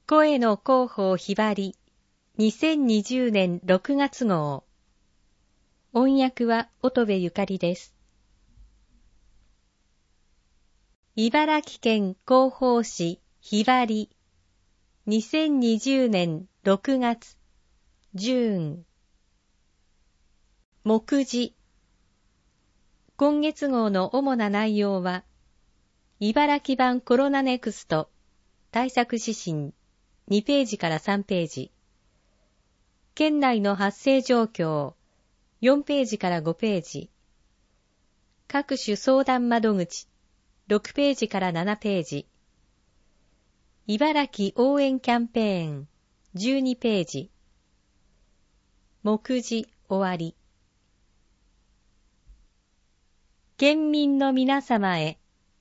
声の広報ひばり2020年6月号。音訳は乙部ゆかりです。茨城県広報誌ひばり2020年6月ジューン。目次。今月号の主な内容は、茨城版コロナネクスト対策指針2ページから3ページ、県内の発生状況4ページから5ページ、各種相談窓口6ページから7ページ、茨城応援キャンペーン12ページ、目次終わり。県民の皆様へ。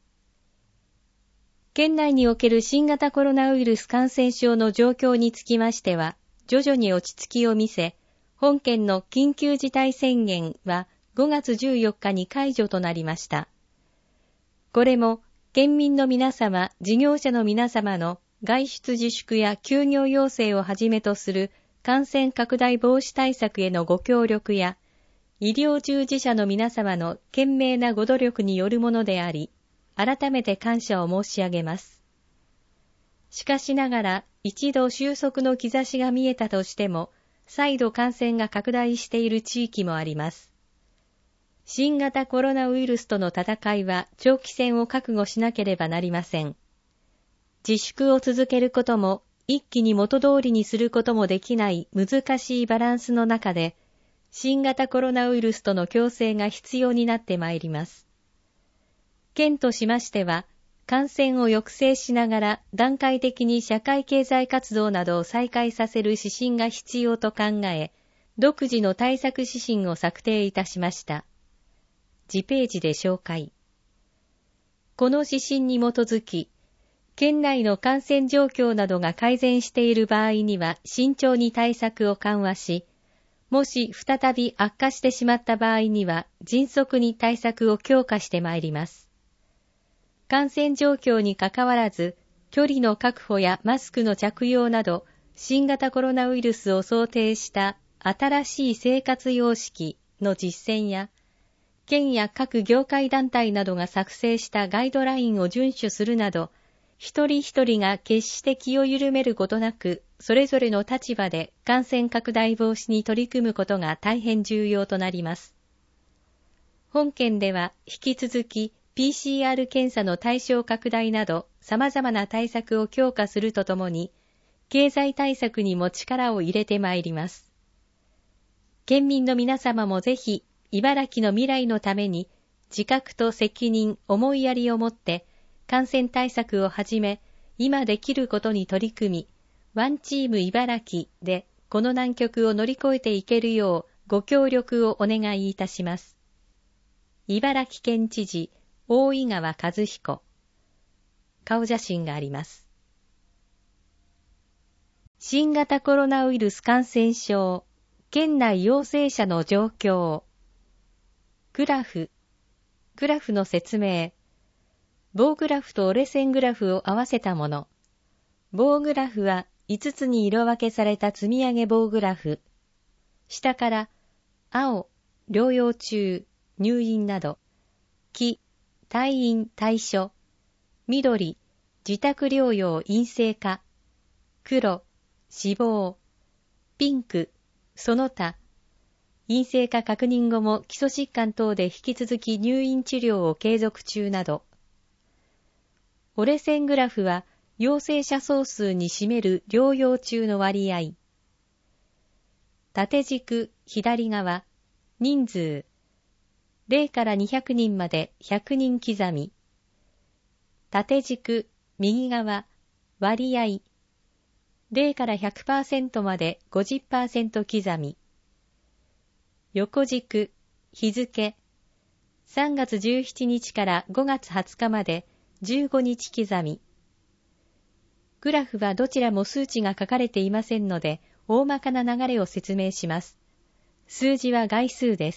県内における新型コロナウイルス感染症の状況につきましては、徐々に落ち着きを見せ、本県の緊急事態宣言は5月14日に解除となりました。これも、県民の皆様、事業者の皆様の外出自粛や休業要請をはじめとする感染拡大防止対策へのご協力や、医療従事者の皆様の懸命なご努力によるものであり、改めて感謝を申し上げます。しかしながら、一度収束の兆しが見えたとしても、再度感染が拡大している地域もあります。新型コロナウイルスとの戦いは長期戦を覚悟しなければなりません。自粛を続けることも、一気に元通りにすることもできない難しいバランスの中で、新型コロナウイルスとの共生が必要になってまいります。県としましては、感染を抑制しながら段階的に社会経済活動などを再開させる指針が必要と考え、独自の対策指針を策定いたしました。次ページで紹介。この指針に基づき、県内の感染状況などが改善している場合には慎重に対策を緩和し、もし再び悪化してしまった場合には迅速に対策を強化してまいります。感染状況にかかわらず、距離の確保やマスクの着用など、新型コロナウイルスを想定した新しい生活様式の実践や、県や各業界団体などが作成したガイドラインを遵守するなど、一人一人が決して気を緩めることなく、それぞれの立場で感染拡大防止に取り組むことが大変重要となります。本県では引き続き PCR 検査の対象拡大など様々な対策を強化するとともに、経済対策にも力を入れてまいります。県民の皆様もぜひ、茨城の未来のために自覚と責任、思いやりを持って感染対策をはじめ、今できることに取り組み、ワンチーム茨城でこの難局を乗り越えていけるようご協力をお願いいたします。茨城県知事、大井川和彦。顔写真があります。新型コロナウイルス感染症、県内陽性者の状況。グラフの説明。棒グラフと折れ線グラフを合わせたもの。棒グラフは5つに色分けされた積み上げ棒グラフ。下から青、療養中、入院など。黄、退院、退所。緑、自宅療養陰性化。黒、死亡。ピンク、その他。陰性化確認後も基礎疾患等で引き続き入院治療を継続中など。折れ線グラフは陽性者総数に占める療養中の割合。縦軸左側、人数。0から200人まで100人刻み。縦軸右側、割合。0から 100% まで 50% 刻み。横軸、日付。3月17日から5月20日まで15日刻み。グラフはどちらも数値が書かれていませんので、大まかな流れを説明します。数字は概数です。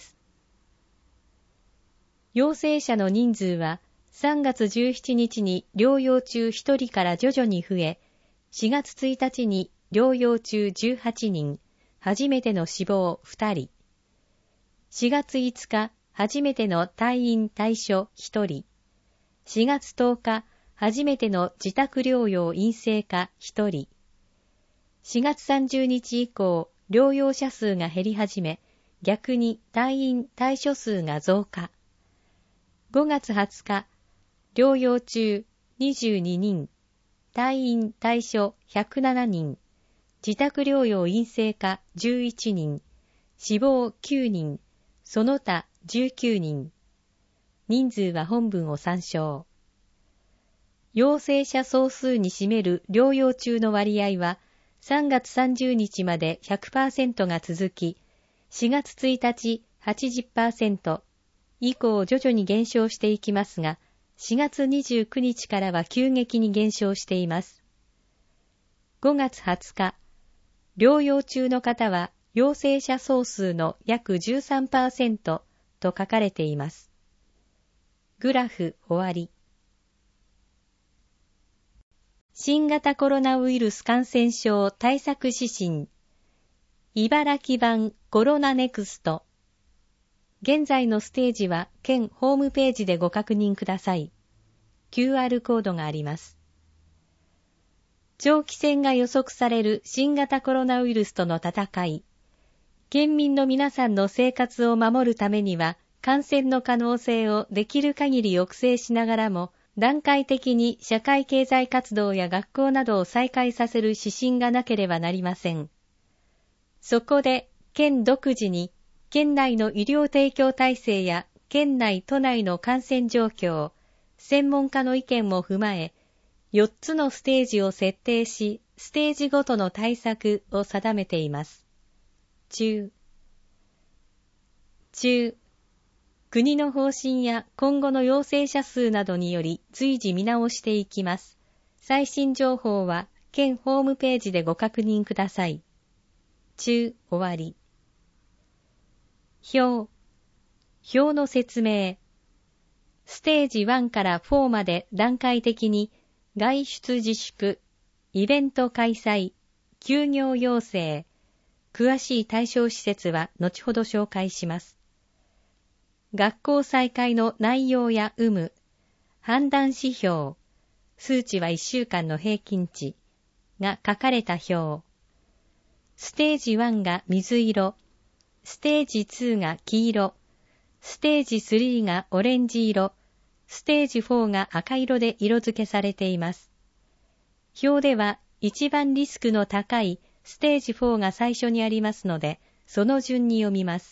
陽性者の人数は3月17日に療養中1人から徐々に増え、 4月1日に療養中18人、初めての死亡2人。4月5日、初めての退院退所1人。4月10日、初めての自宅療養陰性化1人。4月30日以降、療養者数が減り始め、逆に退院退所数が増加。5月20日、療養中22人、退院退所107人、自宅療養陰性化11人、死亡9人、その他19人。人数は本文を参照。陽性者総数に占める療養中の割合は3月30日まで 100% が続き、4月1日 80% 以降徐々に減少していきますが、4月29日からは急激に減少しています。5月20日、療養中の方は陽性者総数の約 13% と書かれています。グラフ終わり。新型コロナウイルス感染症対策指針、茨城版コロナネクスト。現在のステージは県ホームページでご確認ください。QR コードがあります。長期戦が予測される新型コロナウイルスとの戦い。県民の皆さんの生活を守るためには、感染の可能性をできる限り抑制しながらも、段階的に社会経済活動や学校などを再開させる指針がなければなりません。そこで、県独自に、県内の医療提供体制や県内都内の感染状況、専門家の意見も踏まえ、4つのステージを設定し、ステージごとの対策を定めています。中。国の方針や今後の陽性者数などにより随時見直していきます。最新情報は県ホームページでご確認ください。中終わり。表の説明。ステージ1から4まで段階的に外出自粛、イベント開催、休業要請、詳しい対象施設は後ほど紹介します。学校再開の内容や有無、判断指標、数値は1週間の平均値が書かれた表。ステージ1が水色、ステージ2が黄色、ステージ3がオレンジ色、ステージ4が赤色で色付けされています。表では一番リスクの高いステージ4が最初にありますので、その順に読みます。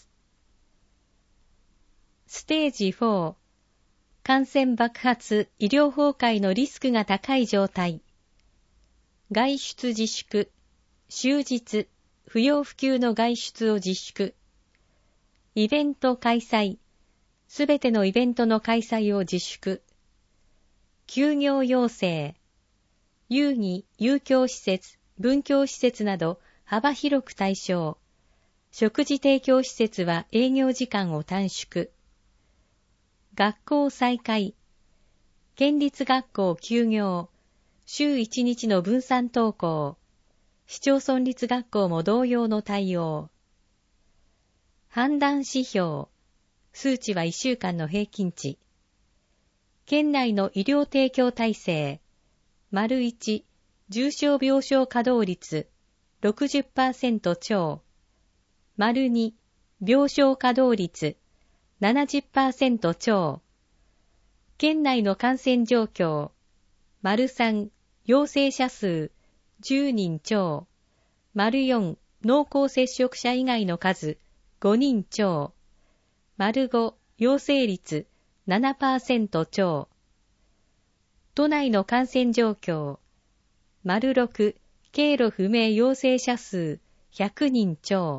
ステージ4、感染爆発、医療崩壊のリスクが高い状態。外出自粛、終日、不要不急の外出を自粛。イベント開催、すべてのイベントの開催を自粛。休業要請、遊戯、遊興施設、文教施設など幅広く対象。食事提供施設は営業時間を短縮。学校再開。県立学校休業。週1日の分散登校。市町村立学校も同様の対応。判断指標。数値は1週間の平均値。県内の医療提供体制。1、重症病床稼働率 60% 超。2、病床稼働率70% 超。県内の感染状況。3、陽性者数10人超。4、濃厚接触者以外の数5人超。5、陽性率 7% 超。都内の感染状況。6、経路不明陽性者数100人超。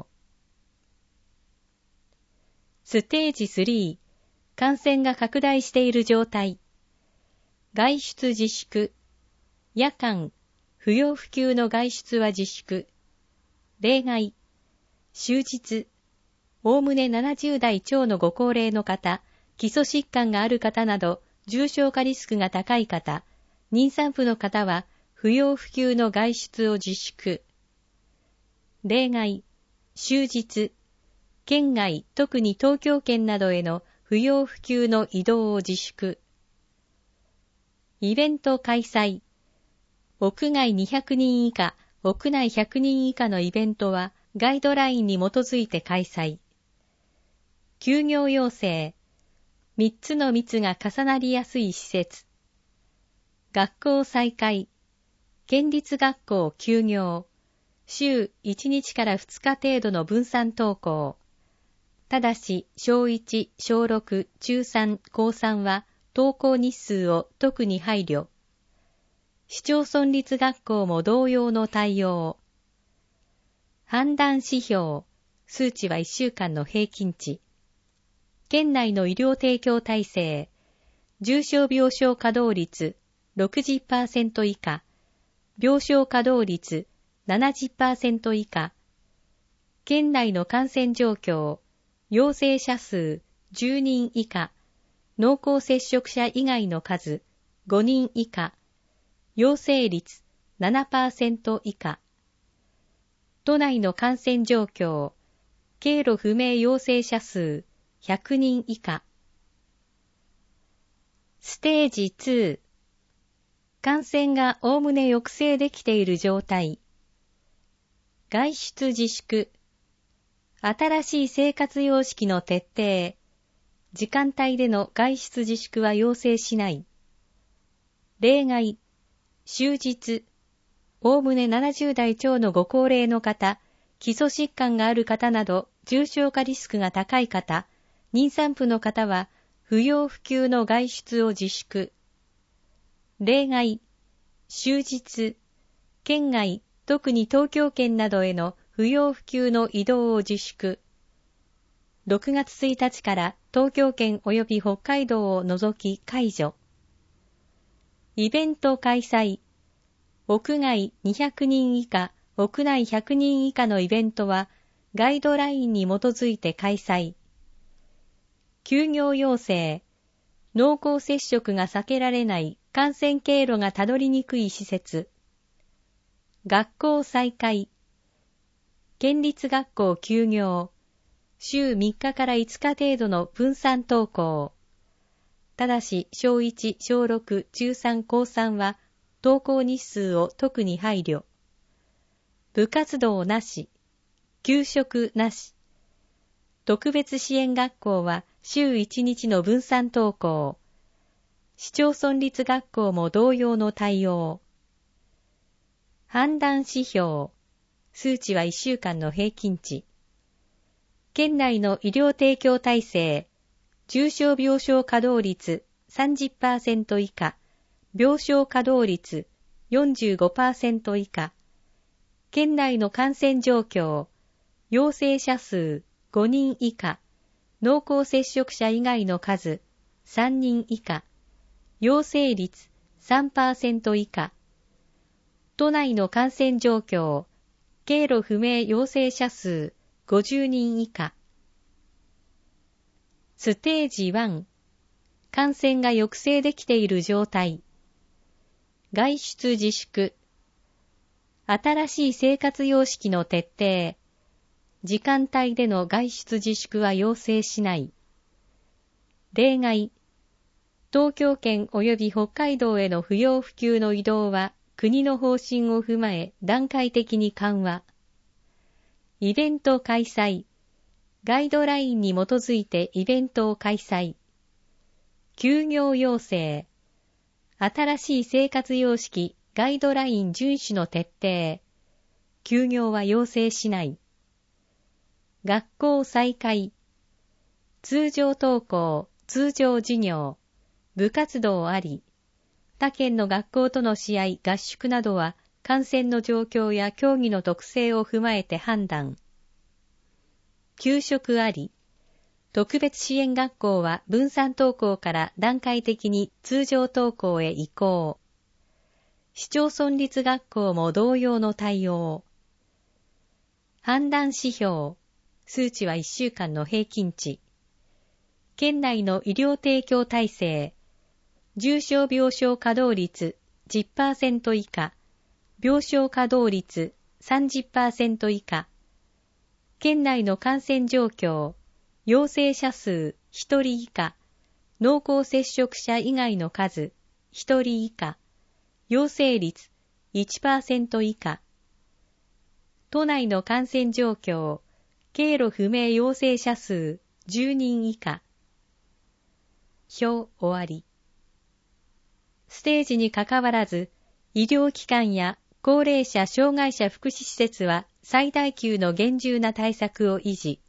ステージ3、感染が拡大している状態。外出自粛。夜間、不要不急の外出は自粛。例外。終日。おおむね70代超のご高齢の方、基礎疾患がある方など、重症化リスクが高い方、妊産婦の方は、 不要不急の外出を自粛。例外、終日、県外特に東京圏などへの不要不急の移動を自粛。イベント開催。屋外200人以下、屋内100人以下のイベントはガイドラインに基づいて開催。休業要請。3つの密が重なりやすい施設。学校再開。県立学校休業。週1日から2日程度の分散登校。ただし、小1、小6、中3、高3は登校日数を特に配慮。市町村立学校も同様の対応。判断指標。数値は1週間の平均値。県内の医療提供体制。重症病床稼働率 60% 以下。病床稼働率 70% 以下。県内の感染状況。陽性者数10人以下。濃厚接触者以外の数5人以下。陽性率 7% 以下。都内の感染状況。経路不明陽性者数100人以下。ステージ2。感染がおおむね抑制できている状態。外出自粛。新しい生活様式の徹底。時間帯での外出自粛は要請しない。例外。終日。おおむね70代超のご高齢の方、基礎疾患がある方など重症化リスクが高い方、妊産婦の方は不要不急の外出を自粛。例外。終日。県外、特に東京圏などへの不要不急の移動を自粛。6月1日から東京圏及び北海道を除き解除。イベント開催。屋外200人以下、屋内100人以下のイベントはガイドラインに基づいて開催。休業要請。濃厚接触が避けられない感染経路がたどりにくい施設。学校再開。県立学校休業。週3日から5日程度の分散登校。ただし、小1、小6、中3、高3は、登校日数を特に配慮。部活動なし。給食なし。特別支援学校は週1日の分散登校。市町村立学校も同様の対応。判断指標。数値は1週間の平均値。県内の医療提供体制。重症病床稼働率 30% 以下。病床稼働率 45% 以下。県内の感染状況。陽性者数5人以下。濃厚接触者以外の数3人以下。陽性率 3% 以下。都内の感染状況。経路不明陽性者数50人以下。ステージ1。感染が抑制できている状態。外出自粛。新しい生活様式の徹底。時間帯での外出自粛は要請しない。例外。東京圏及び北海道への不要不急の移動は国の方針を踏まえ段階的に緩和。イベント開催。ガイドラインに基づいてイベントを開催。休業要請。新しい生活様式ガイドライン遵守の徹底。休業は要請しない。学校再開。通常登校、通常授業。部活動あり。他県の学校との試合、合宿などは感染の状況や競技の特性を踏まえて判断。給食あり。特別支援学校は分散登校から段階的に通常登校へ移行。市町村立学校も同様の対応。判断指標。数値は1週間の平均値。県内の医療提供体制。重症病床稼働率 10% 以下。 病床稼働率 30% 以下、県内の感染状況、陽性者数1人以下、濃厚接触者以外の数1人以下、陽性率 1% 以下、都内の感染状況、経路不明陽性者数10人以下。表終わり。ステージにかかわらず、医療機関や高齢者障害者福祉施設は最大級の厳重な対策を維持。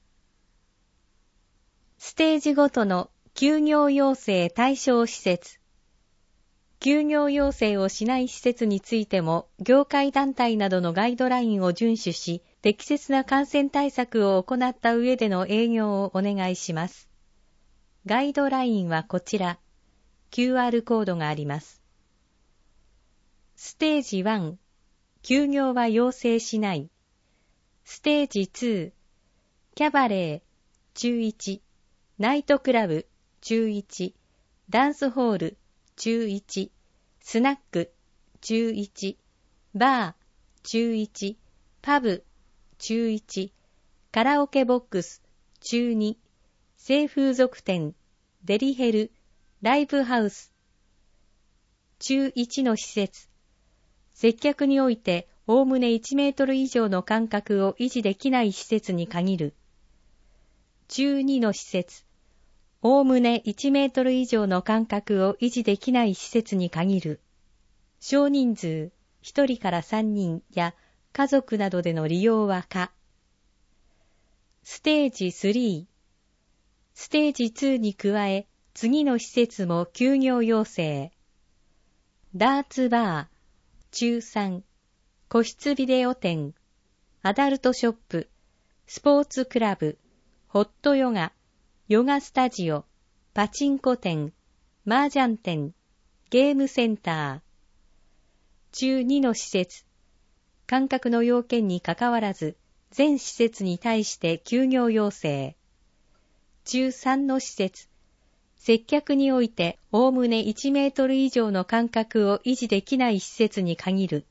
ステージごとの休業要請対象施設。休業要請をしない施設についても、業界団体などのガイドラインを遵守し、適切な感染対策を行った上での営業をお願いします。ガイドラインはこちら。QR コードがあります。ステージ1、休業は要請しない。ステージ2、キャバレー、中1、ナイトクラブ、中1、ダンスホール、中1、スナック、中1、バー、中1、パブ、中1、カラオケボックス、中2、性風俗店、デリヘル、ライブハウス。中1の施設。接客において、おおむね1メートル以上の間隔を維持できない施設に限る。中2の施設。おおむね1メートル以上の間隔を維持できない施設に限る。少人数、1人から3人や家族などでの利用は可。ステージ3。ステージ2に加え、次の施設も休業要請。ダーツバー、中3、個室ビデオ店、アダルトショップ、スポーツクラブ、ホットヨガ、ヨガスタジオ、パチンコ店、麻雀店、ゲームセンター。中2の施設。間隔の要件にかかわらず、全施設に対して休業要請。中3の施設。接客においておおむね1メートル以上の間隔を維持できない施設に限る。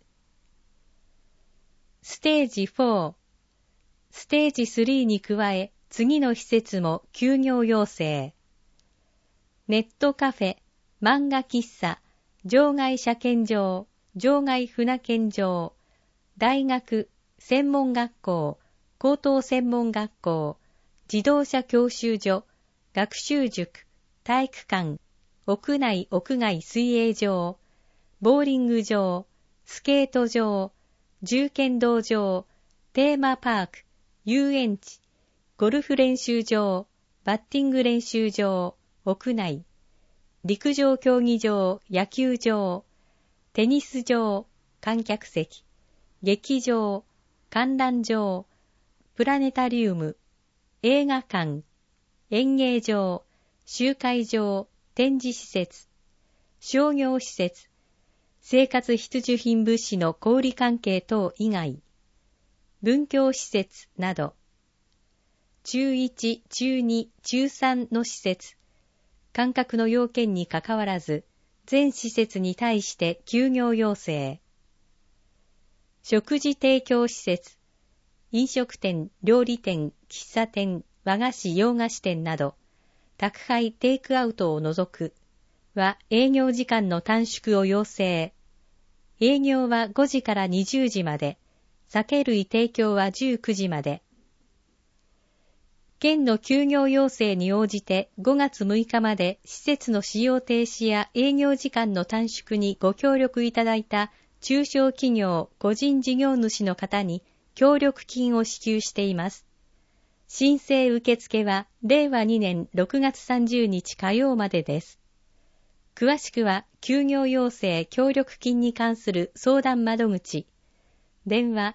ステージ4。ステージ3に加え、次の施設も休業要請。ネットカフェ、漫画喫茶、場外車検場、場外船検場、大学、専門学校、高等専門学校、自動車教習所、学習塾、体育館、屋内屋外水泳場、ボーリング場、スケート場、銃剣道場、テーマパーク、遊園地、ゴルフ練習場、バッティング練習場、屋内、陸上競技場、野球場、テニス場、観客席、劇場、観覧場、プラネタリウム、映画館、演芸場、集会場、展示施設、商業施設、生活必需品物資の小売関係等以外、文教施設など、中1、中2、中3の施設、間隔の要件にかかわらず、全施設に対して休業要請。食事提供施設、飲食店、料理店、喫茶店、和菓子、洋菓子店など、宅配テイクアウトを除くは営業時間の短縮を要請。営業は5時から20時まで、酒類提供は19時まで。県の休業要請に応じて5月6日まで施設の使用停止や営業時間の短縮にご協力いただいた中小企業、個人事業主の方に協力金を支給しています。申請受付は令和2年6月30日火曜までです。詳しくは休業要請協力金に関する相談窓口、電話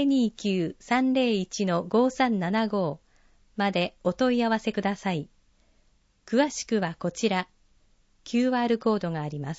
029-301-5375 までお問い合わせください。詳しくはこちら、QR コードがあります。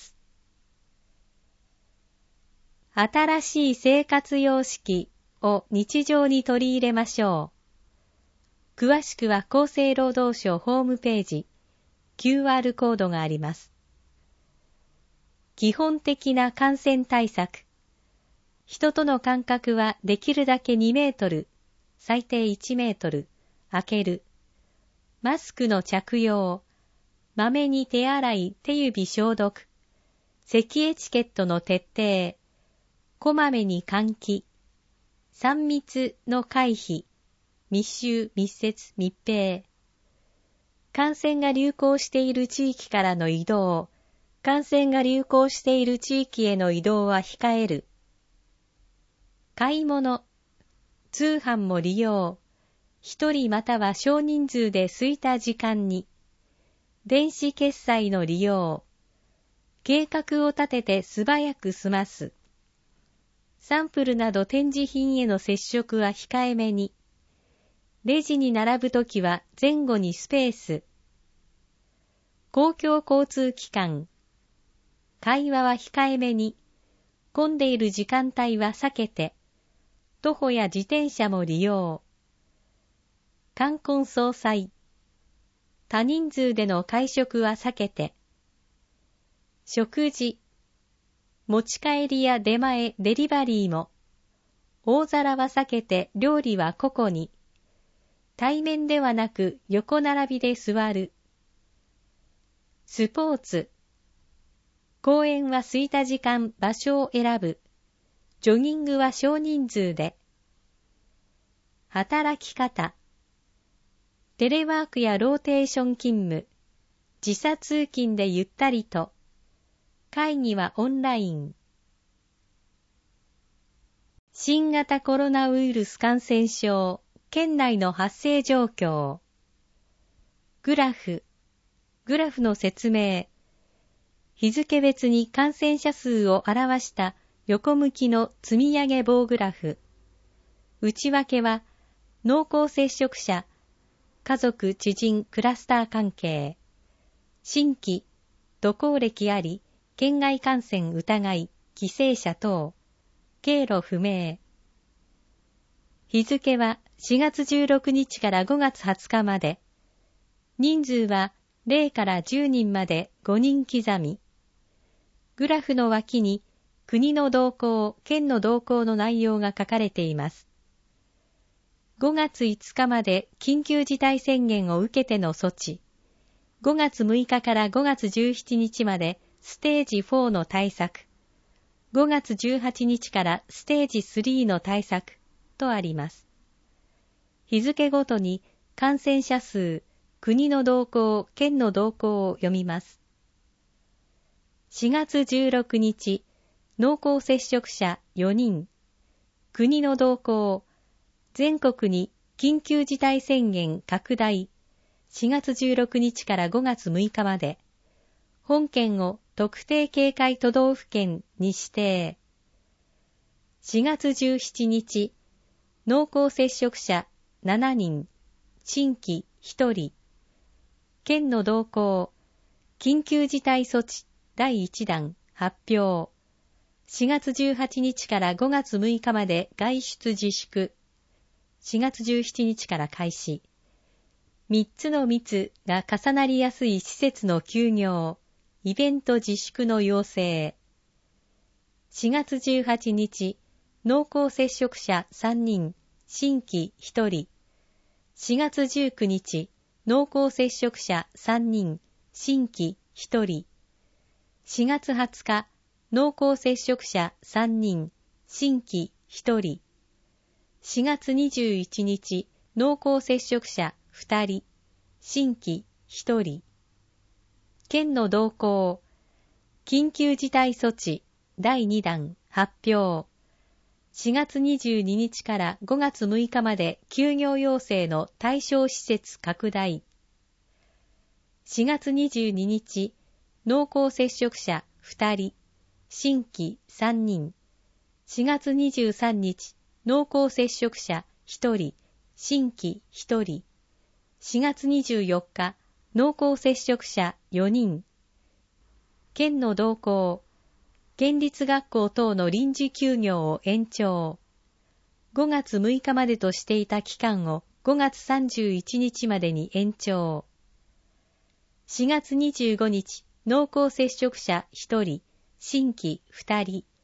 新しい生活様式を日常に取り入れましょう。詳しくは厚生労働省ホームページ、QR コードがあります。基本的な感染対策。 人との間隔はできるだけ2メートル、最低1メートル、空ける。マスクの着用、まめに手洗い、手指消毒、咳エチケットの徹底、こまめに換気、3密の回避、密集、密接、密閉。感染が流行している地域からの移動、感染が流行している地域への移動は控える。買い物、通販も利用、一人または少人数で空いた時間に、電子決済の利用、計画を立てて素早く済ます。サンプルなど展示品への接触は控えめに、レジに並ぶときは前後にスペース。公共交通機関。会話は控えめに。混んでいる時間帯は避けて。徒歩や自転車も利用。冠婚葬祭。多人数での会食は避けて。食事。持ち帰りや出前、デリバリーも。大皿は避けて料理は個々に。対面ではなく横並びで座る。スポーツ。公園は空いた時間、場所を選ぶ。ジョギングは少人数で。働き方。テレワークやローテーション勤務。時差通勤でゆったりと。会議はオンライン。新型コロナウイルス感染症。県内の発生状況。グラフの説明。日付別に感染者数を表した横向きの積み上げ棒グラフ。内訳は、濃厚接触者、家族、知人、クラスター関係。新規、渡航歴あり、県外感染疑い、帰省者等。経路不明。日付は4月16日から5月20日まで。人数は0から10人まで5人刻み。グラフの脇に国の動向、県の動向の内容が書かれています。5月5日まで緊急事態宣言を受けての措置。5月6日から5月17日までステージ4の対策。5月18日からステージ3の対策。とあります。日付ごとに感染者数、国の動向、県の動向を読みます。4月16日、濃厚接触者4人、国の動向、全国に緊急事態宣言拡大、4月16日から5月6日まで、本県を特定警戒都道府県に指定。4月17日、濃厚接触者7人、新規1人、県の動向、緊急事態措置第1弾発表。4月18日から5月6日まで外出自粛。4月17日から開始。3つの密が重なりやすい施設の休業、イベント自粛の要請。4月18日、濃厚接触者3人、新規1人。4月19日、濃厚接触者3人、新規1人。4月20日、濃厚接触者3人、新規1人。4月21日、濃厚接触者2人、新規1人。県の動向、緊急事態措置第2弾発表。4月22日から5月6日まで休業要請の対象施設拡大。4月22日、濃厚接触者2人、新規3人。4月23日、濃厚接触者1人、新規1人。4月24日、濃厚接触者4人。県の動向、県立学校等の臨時休業を延長。5月6日までとしていた期間を5月31日までに延長。4月25日、濃厚接触者1人、新規2人。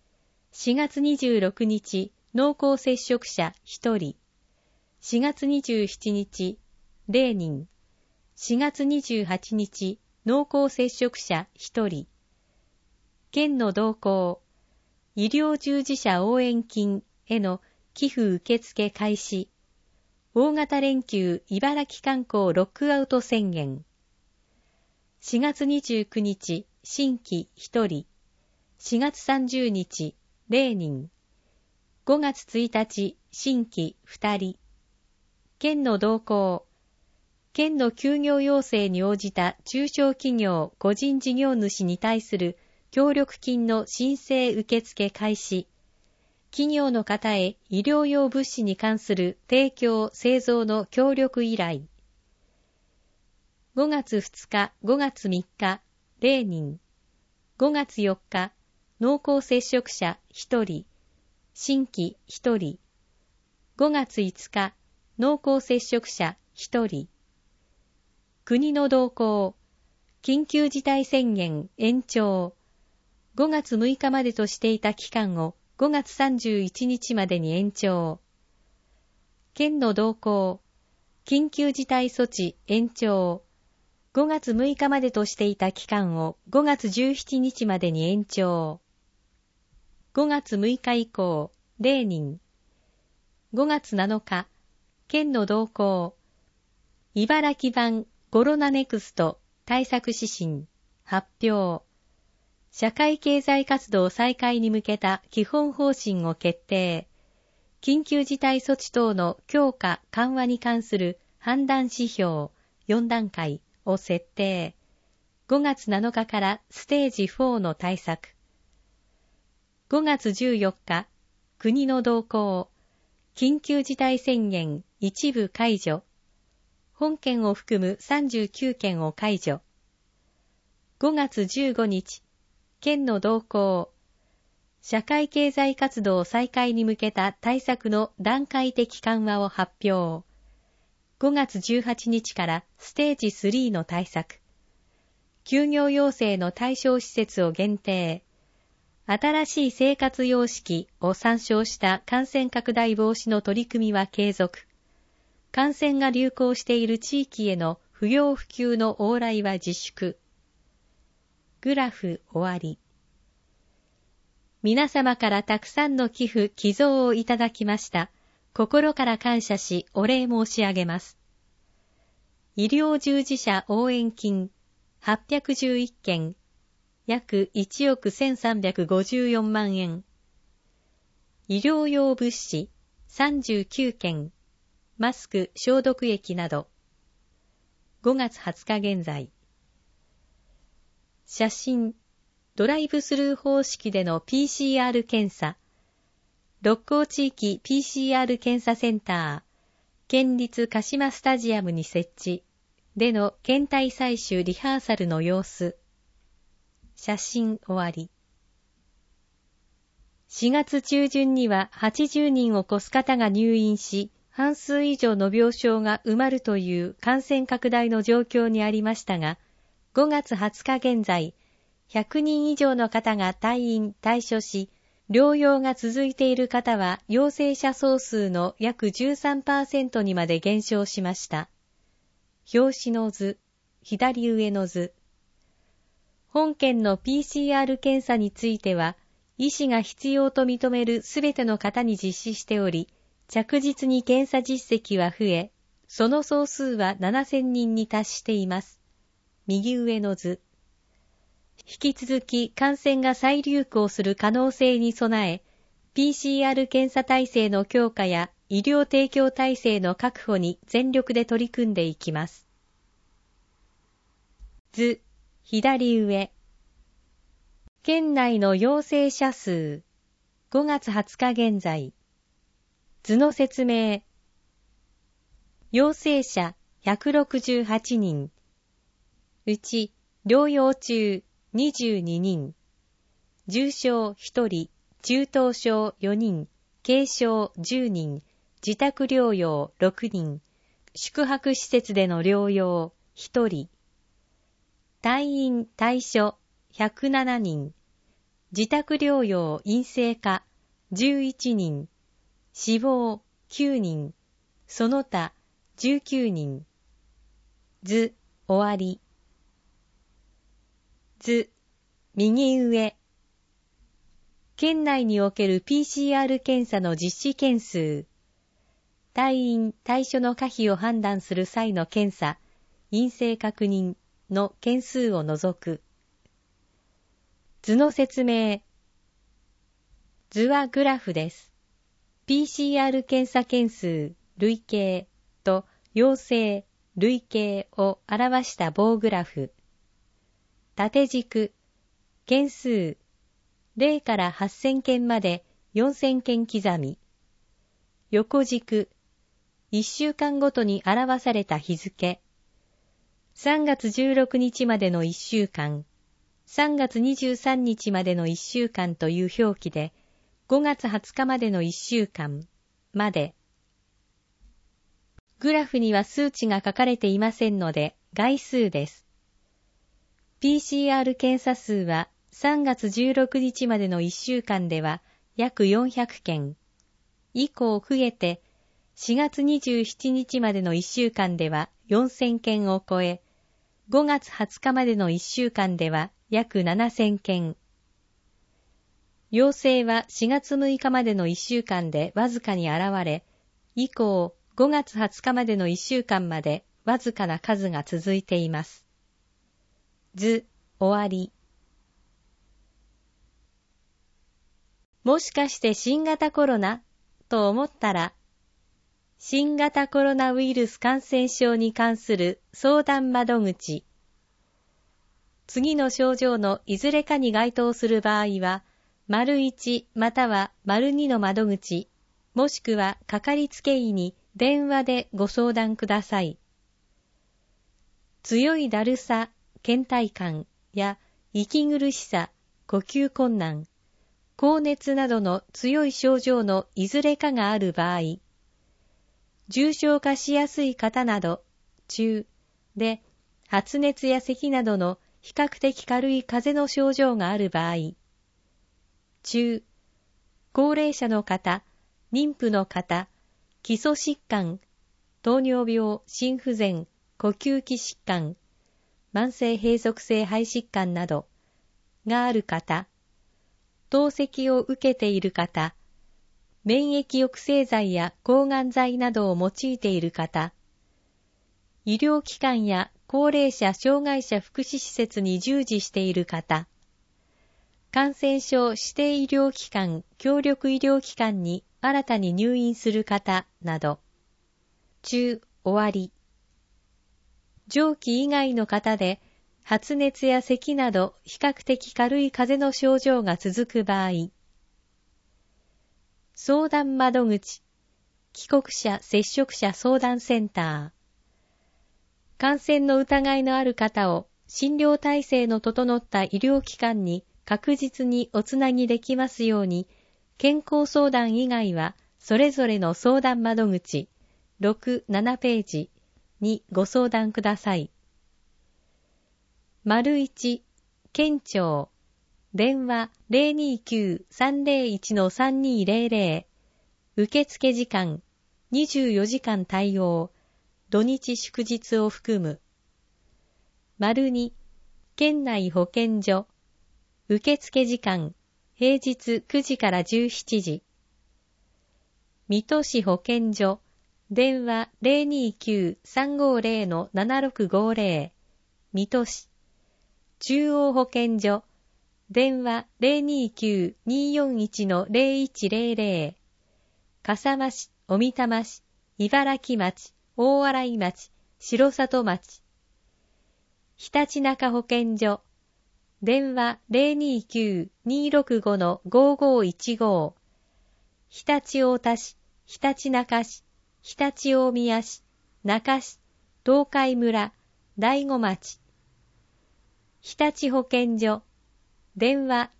4月26日、濃厚接触者1人。4月27日、0人。4月28日、濃厚接触者1人。県の動向。医療従事者応援金への寄付受付開始。大型連休茨城観光ロックアウト宣言。4月29日、新規1人。4月30日、0人。5月1日、新規2人。県の動向。県の休業要請に応じた中小企業・個人事業主に対する協力金の申請受付開始。企業の方へ医療用物資に関する提供・製造の協力依頼。5月2日、5月3日、0人。5月4日、濃厚接触者1人。新規1人。5月5日、濃厚接触者1人。国の動向。緊急事態宣言延長。5月6日までとしていた期間を5月31日までに延長。県の動向。緊急事態措置延長。5月6日までとしていた期間を5月17日までに延長。5月6日以降、0人。5月7日、県の動向。茨城版コロナネクスト対策指針発表。社会経済活動再開に向けた基本方針を決定。緊急事態措置等の強化・緩和に関する判断指標4段階を設定。5月7日からステージ4の対策。5月14日、国の動向。緊急事態宣言一部解除。本県を含む39県を解除。5月15日、県の動向。社会経済活動再開に向けた対策の段階的緩和を発表。5月18日からステージ3の対策。休業要請の対象施設を限定。新しい生活様式を参照した感染拡大防止の取り組みは継続。感染が流行している地域への不要不急の往来は自粛。グラフ終わり。皆様からたくさんの寄付・寄贈をいただきました。心から感謝しお礼申し上げます。医療従事者応援金811件、約1億1354万円。医療用物資39件、マスク・消毒液など。5月20日現在。写真、ドライブスルー方式での PCR 検査。六甲地域 PCR 検査センター、県立鹿島スタジアムに設置での検体採取リハーサルの様子。写真終わり。4月中旬には80人を超す方が入院し、半数以上の病床が埋まるという感染拡大の状況にありましたが、5月20日現在、100人以上の方が退院・退所し、療養が続いている方は陽性者総数の約 13% にまで減少しました。表紙の図、左上の図。本件の PCR 検査については、医師が必要と認めるすべての方に実施しており、着実に検査実績は増え、その総数は7000人に達しています。右上の図。引き続き感染が再流行する可能性に備え、PCR 検査体制の強化や医療提供体制の確保に全力で取り組んでいきます。図、左上。県内の陽性者数、5月20日現在。図の説明。陽性者168人。うち、療養中22人。重症1人、中等症4人、軽症10人、自宅療養6人、宿泊施設での療養1人。退院・退所107人。 自宅療養陰性化11人、死亡9人、その他19人。図、終わり。図、右上。県内における PCR 検査の実施件数。退院・退所の可否を判断する際の検査、陰性確認の件数を除く。図の説明。図はグラフです。PCR 検査件数、累計と陽性、累計を表した棒グラフ。縦軸、件数、0から8000件まで4000件刻み。横軸、1週間ごとに表された日付。3月16日までの1週間、3月23日までの1週間という表記で、5月20日までの1週間まで。グラフには数値が書かれていませんので、概数です。PCR 検査数は3月16日までの1週間では約400件。以降増えて、4月27日までの1週間では4000件を超え、5月20日までの1週間では約7000件。陽性は4月6日までの1週間でわずかに現れ、以降5月20日までの1週間までわずかな数が続いています。図、終わり。もしかして新型コロナと思ったら、新型コロナウイルス感染症に関する相談窓口。次の症状のいずれかに該当する場合は、①または②の窓口、もしくはかかりつけ医に電話でご相談ください。強いだるさ、倦怠感や息苦しさ、呼吸困難、高熱などの強い症状のいずれかがある場合、重症化しやすい方など、中で発熱や咳などの比較的軽い風邪の症状がある場合、中、高齢者の方、妊婦の方、基礎疾患、糖尿病、心不全、呼吸器疾患、慢性閉塞性肺疾患などがある方、透析を受けている方、免疫抑制剤や抗がん剤などを用いている方、医療機関や高齢者・障害者福祉施設に従事している方、感染症指定医療機関・協力医療機関に新たに入院する方など。中、終わり。上記以外の方で発熱や咳など比較的軽い風邪の症状が続く場合、相談窓口、帰国者接触者相談センター。感染の疑いのある方を診療体制の整った医療機関に確実におつなぎできますように、健康相談以外はそれぞれの相談窓口6、7ページにご相談ください。①県庁電話 029-301-3200 受付時間24時間対応土日祝日を含む。②県内保健所受付時間平日9時から17時。水戸市保健所電話 029-350-7650 水戸市。中央保健所電話 029-241-0100 笠間市、小美玉市、茨城町、大洗町、城里町。ひたちなか保健所電話 029-265-5515 常陸太田市、ひたちなか市、常陸大宮市、那珂市、東海村、大子町。日立保健所電話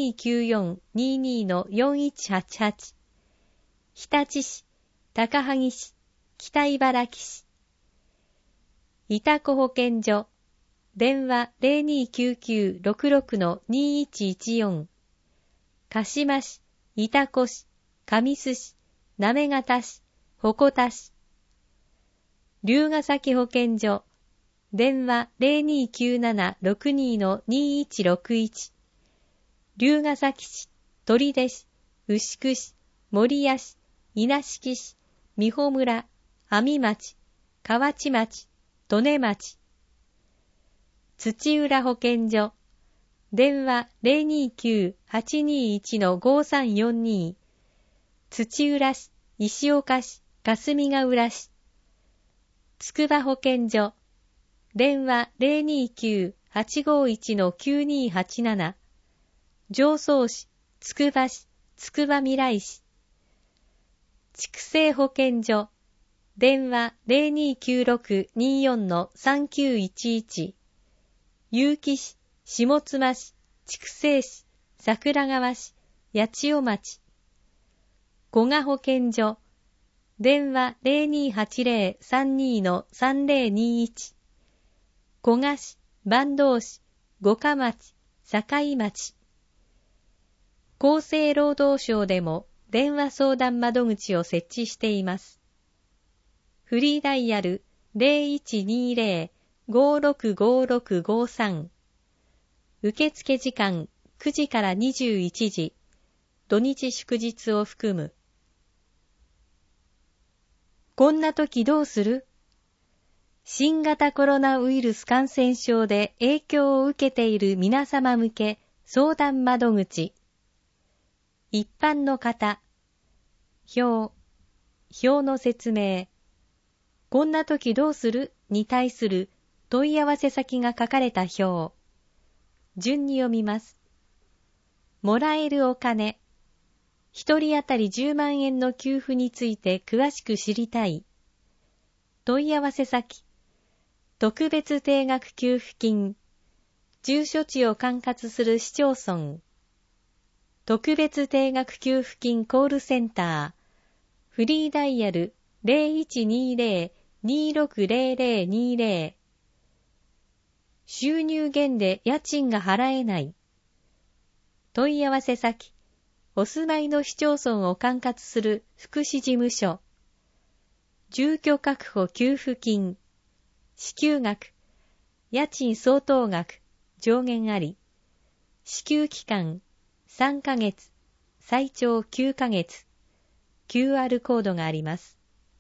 0294-22-4188 日立市、高萩市、北茨城市。潮来保健所電話 0299-66-2114 鹿島市、潮来市、神栖市、行方市、鉾田市。龍ケ崎保健所、電話 0297-62-2161。龍ケ崎市、取手市、牛久市、守谷市、稲敷市、美保村、阿見町、河内町、利根町。土浦保健所、電話 029-821-5342。土浦市、石岡市、霞ヶ浦市。筑波保健所、電話 029-851-9287。常総市、筑波市、筑波未来市。筑西保健所、電話 0296-24-3911。結城市、下妻市、筑西市、桜川市、八千代町。古賀保健所、電話 0280-32-3021。古賀市、坂東市、五霞町、境町。厚生労働省でも電話相談窓口を設置しています。フリーダイヤル 0120-565653。受付時間9時から21時。土日祝日を含む。こんな時どうする？新型コロナウイルス感染症で影響を受けている皆様向け相談窓口。一般の方。表の説明。こんな時どうする？に対する問い合わせ先が書かれた表。順に読みます。もらえるお金。一人当たり10万円の給付について詳しく知りたい。問い合わせ先。特別定額給付金。住所地を管轄する市町村。特別定額給付金コールセンター。フリーダイヤル 0120-260020。収入減で家賃が払えない。問い合わせ先。お住まいの市町村を管轄する福祉事務所。住居確保給付金。支給額。家賃相当額。上限あり。支給期間。3ヶ月。最長9ヶ月。QR コードがあります。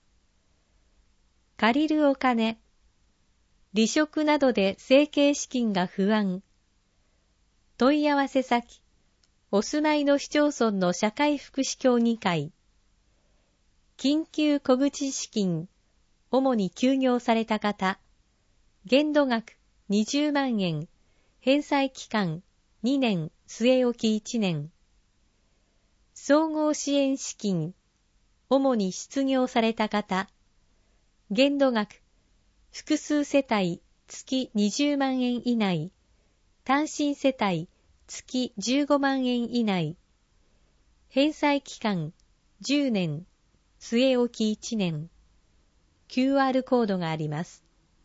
借りるお金。離職などで生計資金が不安。問い合わせ先。お住まいの市町村の社会福祉協議会。緊急小口資金。主に休業された方。限度額20万円。返済期間2年、据え置き1年。総合支援資金。主に失業された方。限度額。複数世帯月20万円以内。単身世帯月15万円以内。返済期間10年。据え置き1年。QR コードがあります。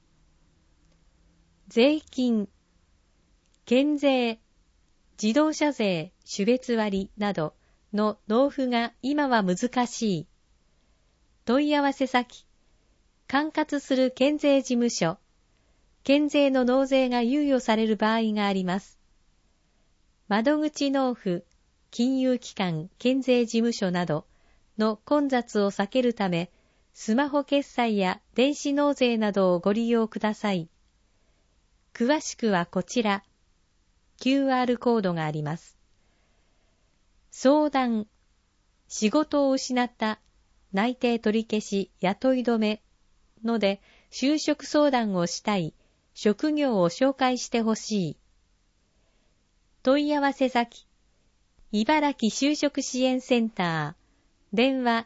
税金。県税、自動車税、種別割などの納付が今は難しい。問い合わせ先。管轄する県税事務所。県税の納税が猶予される場合があります。窓口納付、金融機関、県税事務所などの混雑を避けるため、スマホ決済や電子納税などをご利用ください。詳しくはこちら。QR コードがあります。相談。仕事を失った、内定取り消し、雇い止めので就職相談をしたい、職業を紹介してほしい。問い合わせ先。茨城就職支援センター。電話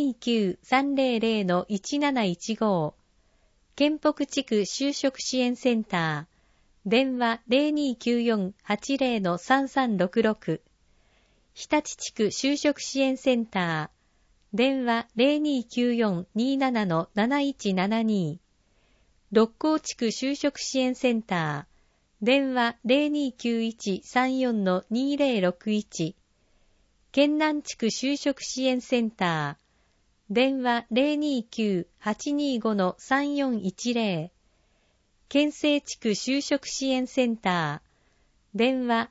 029-300-1715。県北地区就職支援センター。電話 0294-80-3366。日立地区就職支援センター。電話 0294-27-7172。六甲地区就職支援センター。電話 0291-34-2061。 県南地区就職支援センター、電話 029-825-3410、県西地区就職支援センター、電話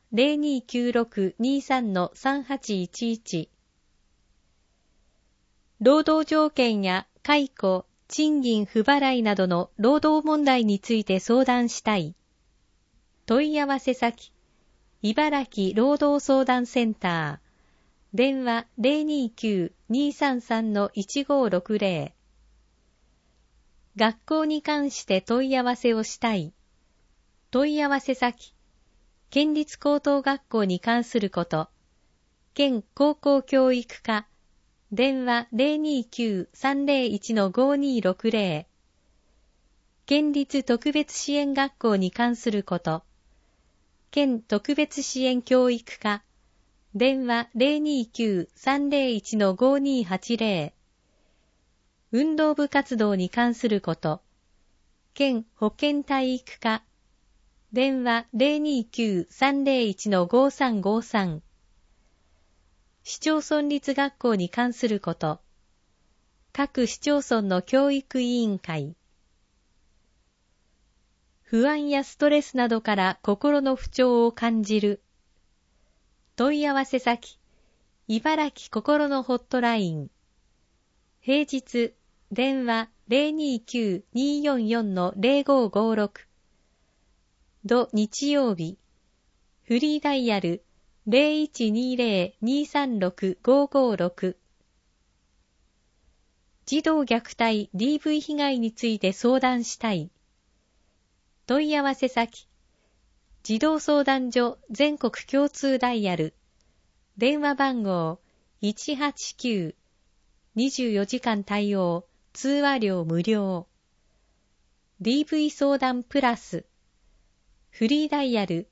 0296-23-3811。労働条件や解雇、賃金不払いなどの労働問題について相談したい。問い合わせ先、茨城労働相談センター、電話 029-233-1560。学校に関して問い合わせをしたい。問い合わせ先、県立高等学校に関すること、県高校教育課、電話 029-301-5260。県立特別支援学校に関すること、県特別支援教育課、電話 029-301-5280。運動部活動に関すること、県保健体育課、電話 029-301-5353。市町村立学校に関すること、各市町村の教育委員会。不安やストレスなどから心の不調を感じる。問い合わせ先、茨城心のホットライン。平日、電話 029-244-0556。土日曜日、フリーダイヤル 0120-236-556。児童虐待 DV 被害について相談したい。問い合わせ先、児童相談所全国共通ダイヤル、電話番号 189、24時間対応、通話料無料。DV 相談プラス、フリーダイヤル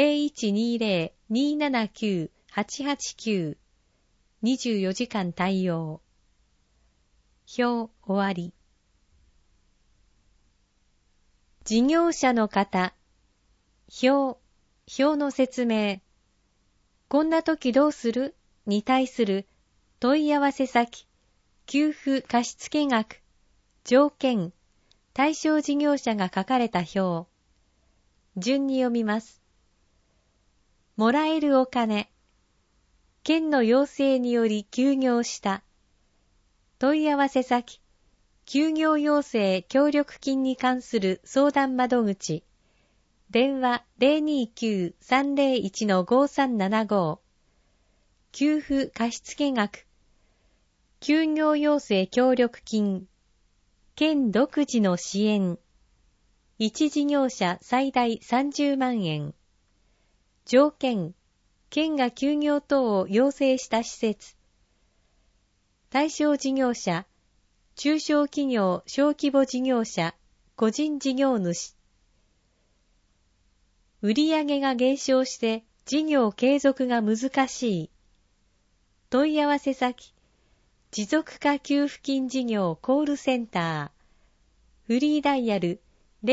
0120-279-889、24時間対応。表終わり。事業者の方、表の説明。こんな時どうするに対する問い合わせ先、給付貸付額、条件、対象事業者が書かれた表。順に読みます。もらえるお金。県の要請により休業した。問い合わせ先、休業要請協力金に関する相談窓口。電話 029-301-5375。給付貸付額。休業要請協力金。県独自の支援。一事業者最大30万円。条件。県が休業等を要請した施設。対象事業者。中小企業小規模事業者、個人事業主。売上が減少して事業継続が難しい。問い合わせ先、持続化給付金事業コールセンター。フリーダイヤル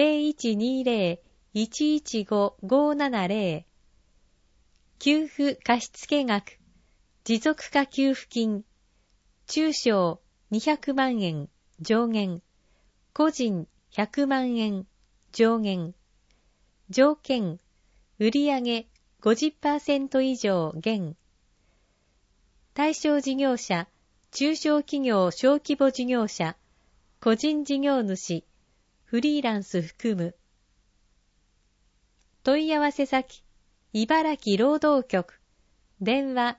0120-115-570。給付貸付額、持続化給付金、中小200万円上限、個人100万円上限、条件、売上 50% 以上減。対象事業者、中小企業小規模事業者、個人事業主、フリーランス含む。問い合わせ先、茨城労働局、電話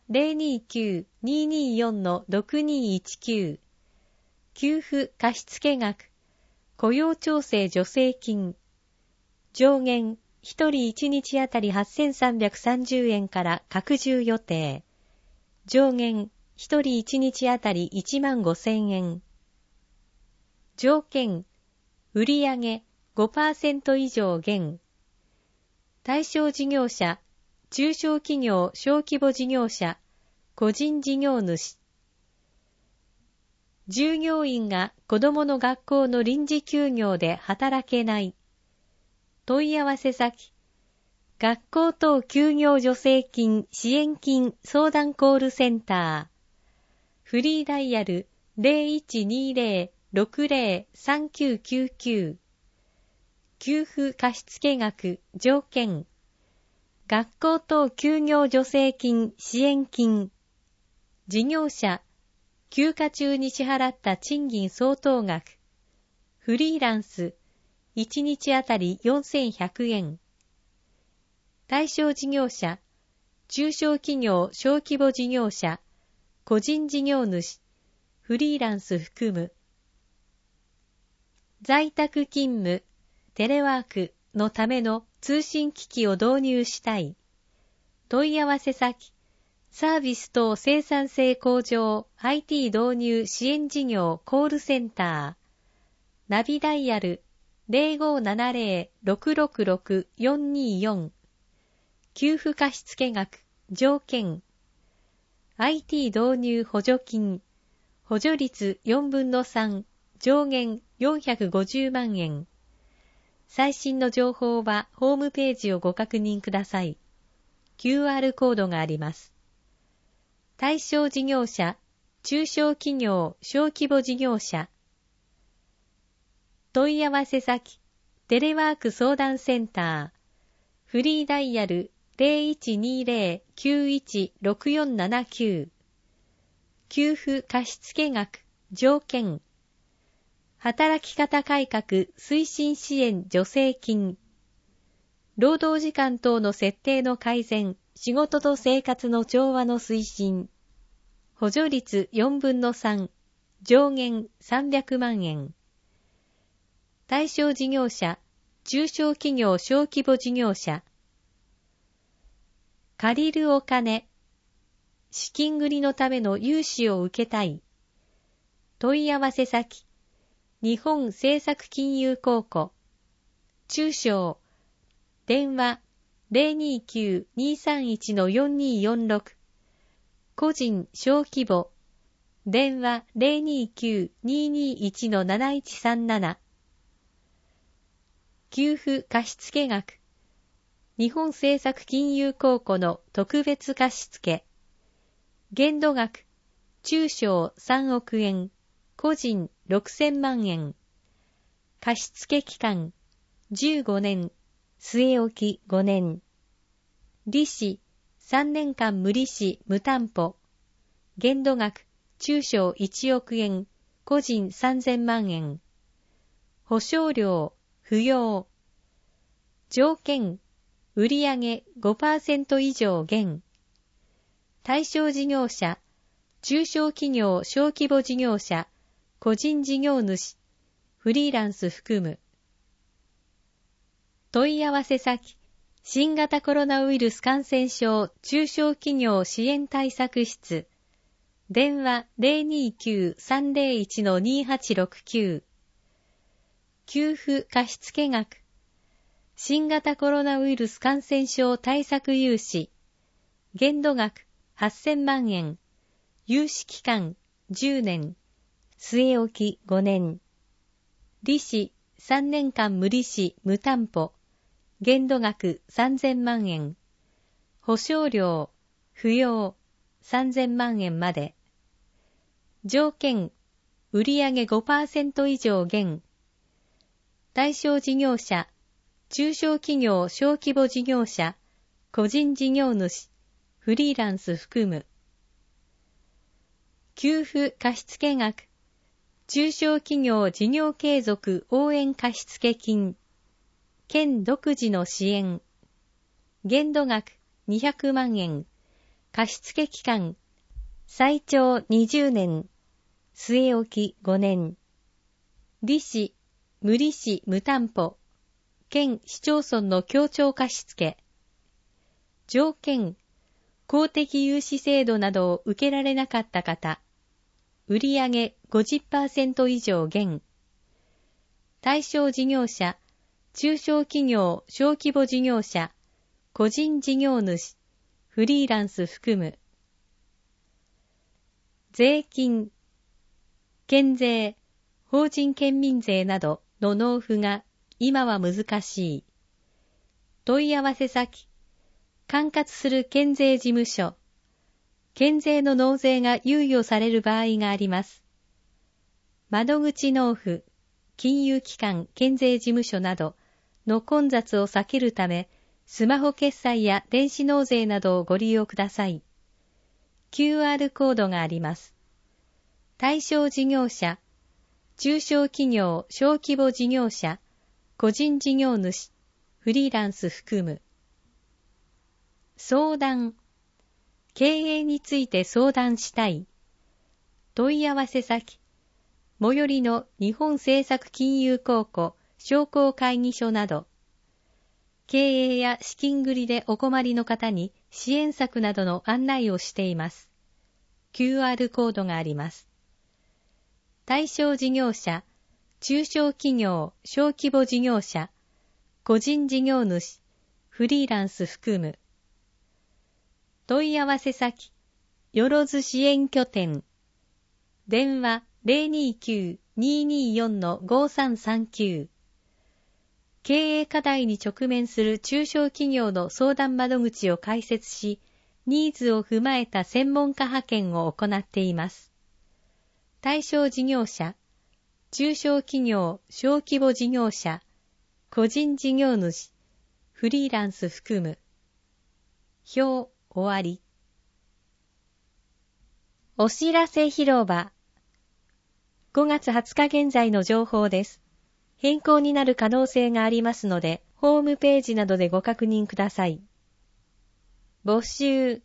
029-224-6219。給付貸付額、雇用調整助成金。上限、1人1日あたり8330円から拡充予定。上限、1人1日あたり15000円。条件、売上 5% 以上減。対象事業者、中小企業小規模事業者、個人事業主。従業員が子どもの学校の臨時休業で働けない。問い合わせ先、 学校等休業助成金支援金相談コールセンター。フリーダイヤル 0120-60-3999。給付貸付額条件。学校等休業助成金支援金。事業者、休暇中に支払った賃金相当額。フリーランス、1日あたり4100円。対象事業者、中小企業小規模事業者、個人事業主、フリーランス含む。在宅勤務、テレワークのための通信機器を導入したい。問い合わせ先、サービス等生産性向上 IT 導入支援事業コールセンター。ナビダイヤル 0570-666-424。給付貸付額、条件。IT 導入補助金、補助率4分の3、上限450万円。最新の情報はホームページをご確認ください。QR コードがあります。対象事業者、中小企業小規模事業者。問い合わせ先、テレワーク相談センター。フリーダイヤル0120-916479。給付貸付額、条件。働き方改革推進支援助成金。労働時間等の設定の改善、仕事と生活の調和の推進。補助率4分の3、上限300万円。対象事業者、中小企業小規模事業者。借りるお金。資金繰りのための融資を受けたい。問い合わせ先。日本政策金融公庫。中小。電話 029-231-4246。個人小規模。電話 029-221-7137。給付貸付額。日本政策金融公庫の特別貸付。限度額。中小3億円。個人6000万円。貸付期間。15年。据え置き5年。利子。3年間無利子無担保。限度額。中小1億円。個人3000万円。保証料。不要。条件。売上 5% 以上減。対象事業者。中小企業小規模事業者。個人事業主。フリーランス含む。問い合わせ先。新型コロナウイルス感染症中小企業支援対策室。電話 029-301-2869。給付貸付額。新型コロナウイルス感染症対策融資。限度額8000万円。融資期間10年。据え置き5年。利子3年間無利子無担保。限度額3000万円。保証料不要3000万円まで。条件。売上 5% 以上減。対象事業者。中小企業小規模事業者。個人事業主。フリーランス含む。給付貸付額。中小企業事業継続応援貸付金。県独自の支援。限度額200万円。貸付期間。最長20年。据え置き5年。利子、無利子無担保。県市町村の協調貸付。条件。公的融資制度などを受けられなかった方。売上 50% 以上減。対象事業者。中小企業小規模事業者。個人事業主。フリーランス含む。税金。県税、法人県民税などの納付が今は難しい。問い合わせ先、 管轄する県税事務所、県税の納税が猶予される場合があります。窓口納付、金融機関、県税事務所などの混雑を避けるため、スマホ決済や電子納税などをご利用ください。QR コードがあります。対象事業者、中小企業・小規模事業者、個人事業主、フリーランス含む。相談、経営について相談したい。問い合わせ先、最寄りの日本政策金融公庫商工会議所など、経営や資金繰りでお困りの方に支援策などの案内をしています。QR コードがあります。対象事業者、中小企業・小規模事業者、個人事業主、フリーランス含む。問い合わせ先、よろず支援拠点。電話 029-224-5339。経営課題に直面する中小企業の相談窓口を開設し、ニーズを踏まえた専門家派遣を行っています。対象事業者、中小企業・小規模事業者、個人事業主、フリーランス含む。表終わり。お知らせ広場。5月20日現在の情報です。変更になる可能性がありますので、ホームページなどでご確認ください。募集。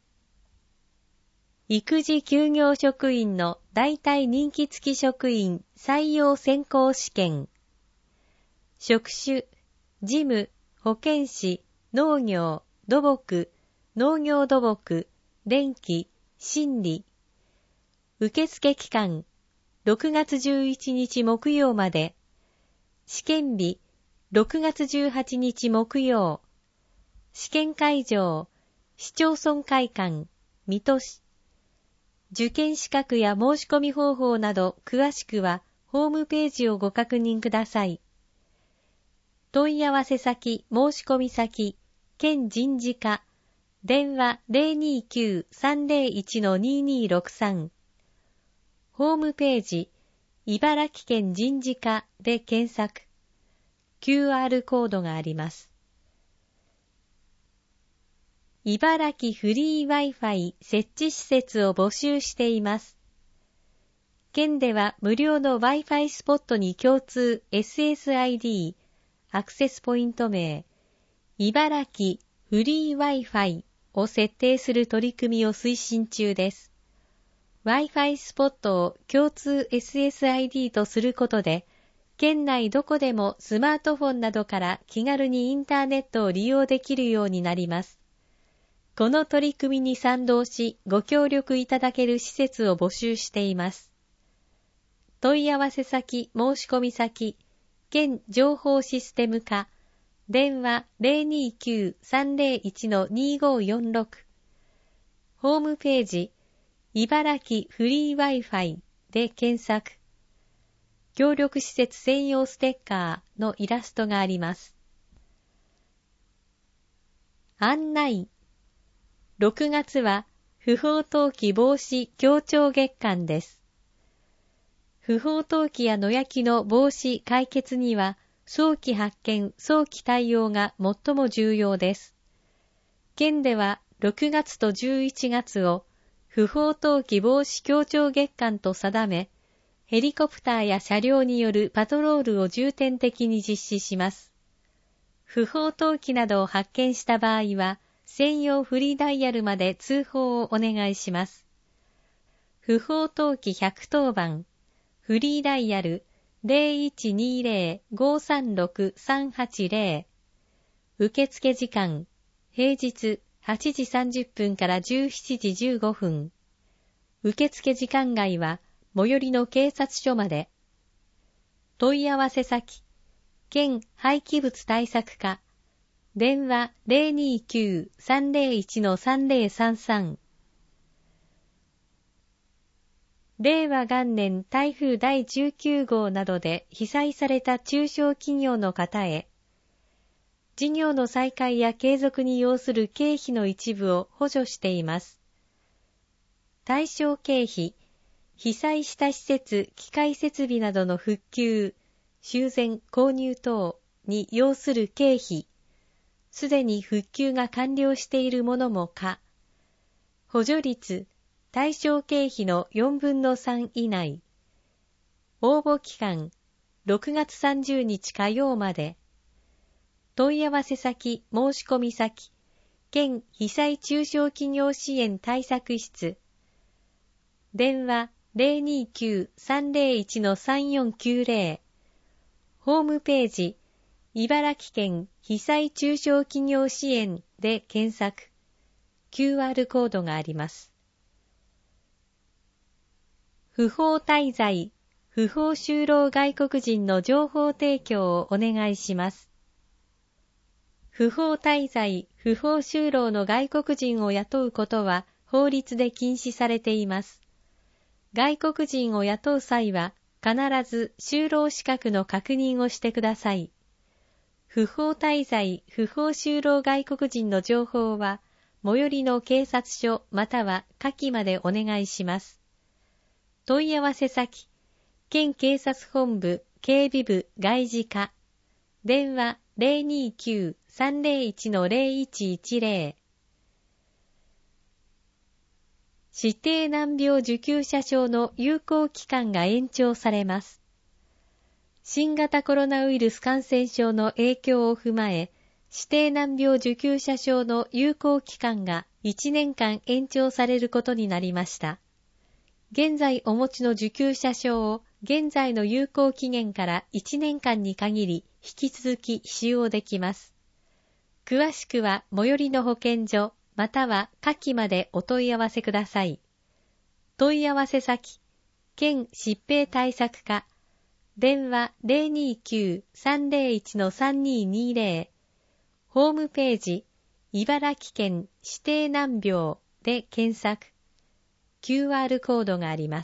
育児休業職員の代替任期付き職員採用選考試験。職種、事務、保健師、農業、土木、農業土木、電気、心理。受付期間、6月11日木曜まで。試験日、6月18日木曜。試験会場、市町村会館、水戸市。受験資格や申し込み方法など詳しくはホームページをご確認ください。問い合わせ先、申し込み先、県人事課、電話 029-301-2263。ホームページ、茨城県人事課で検索。QR コードがあります。茨城フリー Wi-Fi 設置施設を募集しています。県では無料の Wi-Fi スポットに共通 SSID、アクセスポイント名、茨城フリー Wi-Fi を設定する取り組みを推進中です。Wi-Fi スポットを共通 SSID とすることで、県内どこでもスマートフォンなどから気軽にインターネットを利用できるようになります。この取り組みに賛同し、ご協力いただける施設を募集しています。問い合わせ先、申し込み先、県情報システム課、電話 029-301-2546。ホームページ、茨城フリー Wi-Fi で検索。協力施設専用ステッカーのイラストがあります。案内。6月は不法投棄防止協調月間です。不法投棄や野焼きの防止解決には早期発見・早期対応が最も重要です。県では6月と11月を不法投棄防止協調月間と定め、ヘリコプターや車両によるパトロールを重点的に実施します。不法投棄などを発見した場合は、専用フリーダイヤルまで通報をお願いします。不法投棄110番、フリーダイヤル 0120-536-380。受付時間、平日8時30分から17時15分。受付時間外は最寄りの警察署まで。問い合わせ先、県廃棄物対策課、電話 029-301-3033。令和元年台風第19号などで被災された中小企業の方へ、 事業の再開や継続に要する経費の一部を補助しています。対象経費、被災した施設、機械設備などの復旧、修繕、購入等に要する経費、すでに復旧が完了しているものも可。補助率、対象経費の4分の3以内。応募期間、6月30日火曜まで。問い合わせ先、申し込み先、県被災中小企業支援対策室。電話 029-301-3490。ホームページ、茨城県被災中小企業支援で検索。QR コードがあります。不法滞在、不法就労外国人の情報提供をお願いします。不法滞在、不法就労の外国人を雇うことは法律で禁止されています。外国人を雇う際は必ず就労資格の確認をしてください。不法滞在、不法就労外国人の情報は最寄りの警察署または下記までお願いします。問い合わせ先、県警察本部警備部外事課、電話 029-301-0110。指定難病受給者証の有効期間が延長されます。新型コロナウイルス感染症の影響を踏まえ、指定難病受給者証の有効期間が1年間延長されることになりました。現在お持ちの受給者証を現在の有効期限から1年間に限り引き続き使用できます。詳しくは最寄りの保健所、または下記までお問い合わせください。問い合わせ先、県疾病対策課、電話 029-301-3220、ホームページ、茨城県指定難病で検索、QR コードがあります。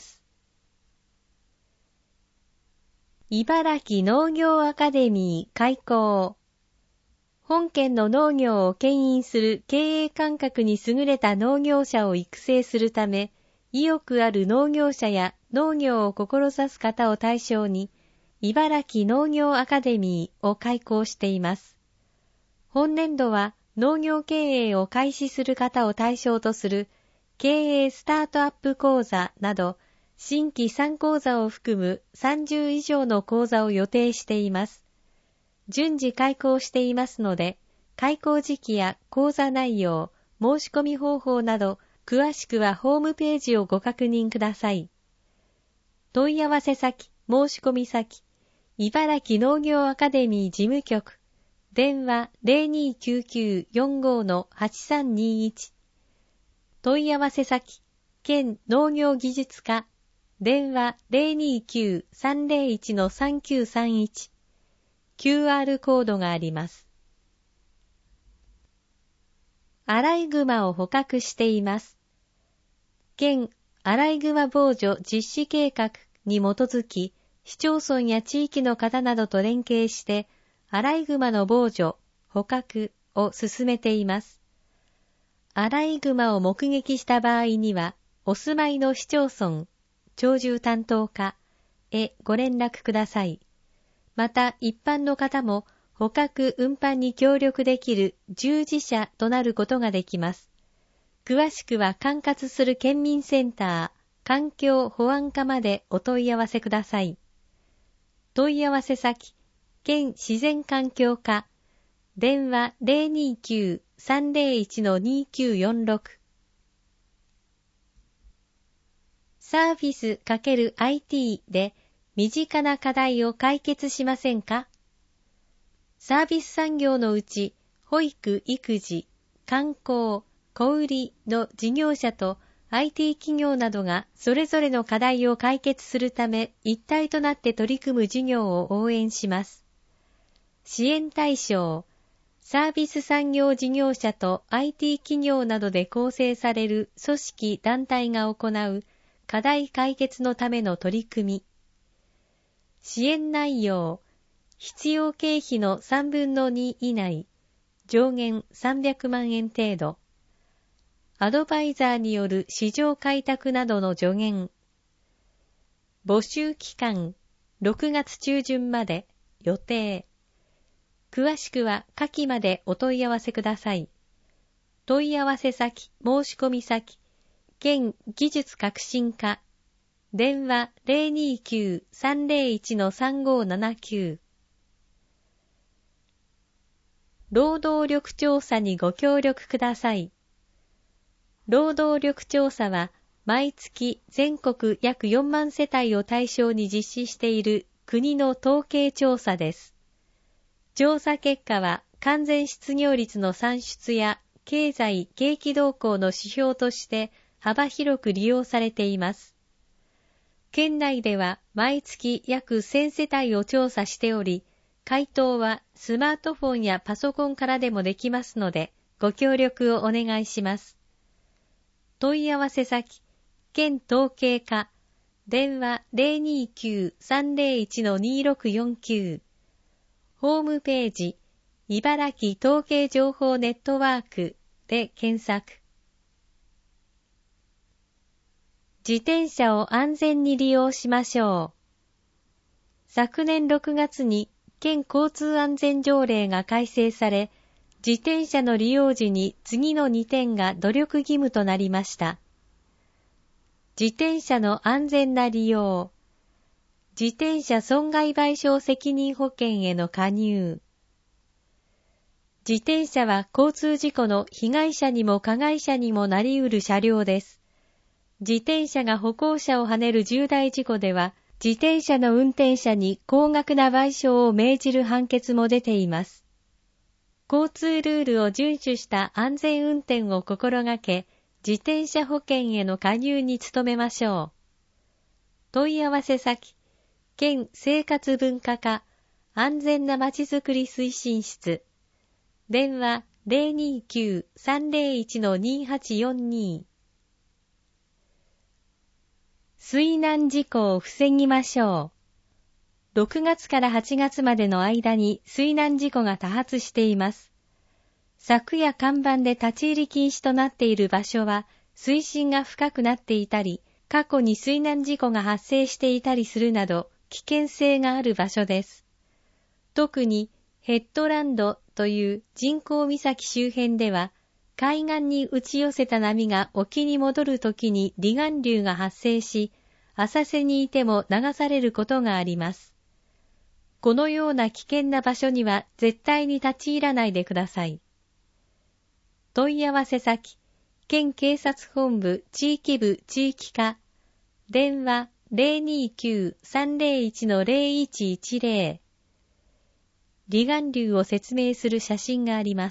茨城農業アカデミー開校。本県の農業を牽引する経営感覚に優れた農業者を育成するため、意欲ある農業者や農業を志す方を対象に、茨城農業アカデミーを開講しています。本年度は農業経営を開始する方を対象とする経営スタートアップ講座など、新規3講座を含む30以上の講座を予定しています。順次開講していますので、開講時期や講座内容、申し込み方法など、詳しくはホームページをご確認ください。問い合わせ先、申し込み先、茨城農業アカデミー事務局、電話 0299-45-8321。問い合わせ先、県農業技術課、電話 029-301-3931。QR コードがあります。アライグマを捕獲しています。県アライグマ防除実施計画に基づき、市町村や地域の方などと連携して、アライグマの防除、捕獲を進めています。アライグマを目撃した場合には、お住まいの市町村、鳥獣担当課へご連絡ください。また一般の方も捕獲運搬に協力できる従事者となることができます。詳しくは管轄する県民センター、環境保安課までお問い合わせください。問い合わせ先、県自然環境課、電話 029-301-2946。サービス×IT で身近な課題を解決しませんか？サービス産業のうち、保育・育児、観光、小売の事業者と IT 企業などがそれぞれの課題を解決するため一体となって取り組む事業を応援します。支援対象、サービス産業事業者と IT 企業などで構成される組織・団体が行う課題解決のための取り組み。支援内容、必要経費の3分の2以内、 上限300万円程度。アドバイザーによる市場開拓などの助言。募集期間、6月中旬まで、予定。詳しくは下記までお問い合わせください。問い合わせ先、申し込み先、県技術革新課、電話 029-301-3579。労働力調査にご協力ください。労働力調査は、毎月全国約4万世帯を対象に実施している国の統計調査です。調査結果は完全失業率の算出や経済・景気動向の指標として幅広く利用されています。県内では毎月約1000世帯を調査しており、回答はスマートフォンやパソコンからでもできますので、ご協力をお願いします。問い合わせ先、県統計課、電話 029-301-2649。ホームページ、茨城統計情報ネットワークで検索。自転車を安全に利用しましょう。昨年6月に県交通安全条例が改正され、自転車の利用時に次の2点が努力義務となりました。自転車の安全な利用。自転車損害賠償責任保険への加入。自転車は交通事故の被害者にも加害者にもなり得る車両です。自転車が歩行者をはねる重大事故では、自転車の運転者に高額な賠償を命じる判決も出ています。交通ルールを遵守した安全運転を心がけ、自転車保険への加入に努めましょう。問い合わせ先、県生活文化課安全なまちづくり推進室。電話 029-301-2842。水難事故を防ぎましょう。6月から8月までの間に水難事故が多発しています。柵や看板で立ち入り禁止となっている場所は水深が深くなっていたり、過去に水難事故が発生していたりするなど危険性がある場所です。特にヘッドランドという人工岬周辺では、海岸に打ち寄せた波が沖に戻るときに離岸流が発生し、浅瀬にいても流されることがあります。このような危険な場所には絶対に立ち入らないでください。問い合わせ先、県警察本部地域部地域課、電話 029-301-0110。離岸流を説明する写真があります。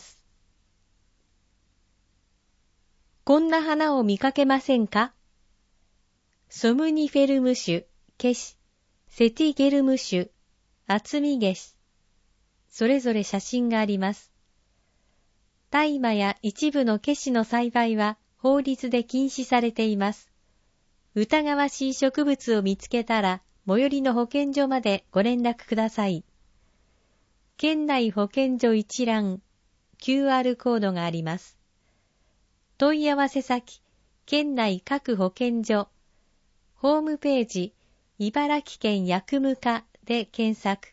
こんな花を見かけませんか？ソムニフェルム種、ケシ、セティゲルム種、厚みゲシ。それぞれ写真があります。大麻や一部のケシの栽培は法律で禁止されています。疑わしい植物を見つけたら、最寄りの保健所までご連絡ください。県内保健所一覧、QR コードがあります。問い合わせ先、県内各保健所、ホームページ、茨城県薬務課で検索。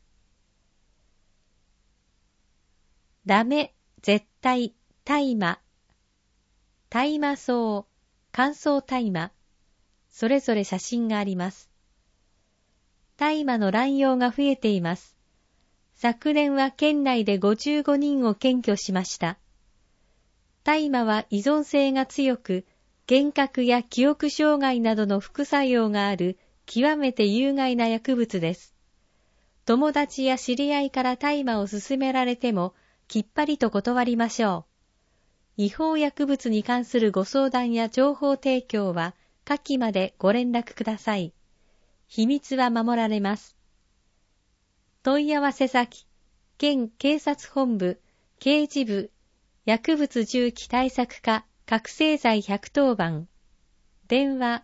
ダメ、絶対、大麻、大麻草、乾燥大麻、それぞれ写真があります。大麻の乱用が増えています。昨年は県内で55人を検挙しました。大麻は依存性が強く、幻覚や記憶障害などの副作用がある極めて有害な薬物です。友達や知り合いから大麻を勧められても、きっぱりと断りましょう。違法薬物に関するご相談や情報提供は、下記までご連絡ください。秘密は守られます。問い合わせ先、県警察本部、刑事部、薬物銃器対策課、覚醒剤110番。電話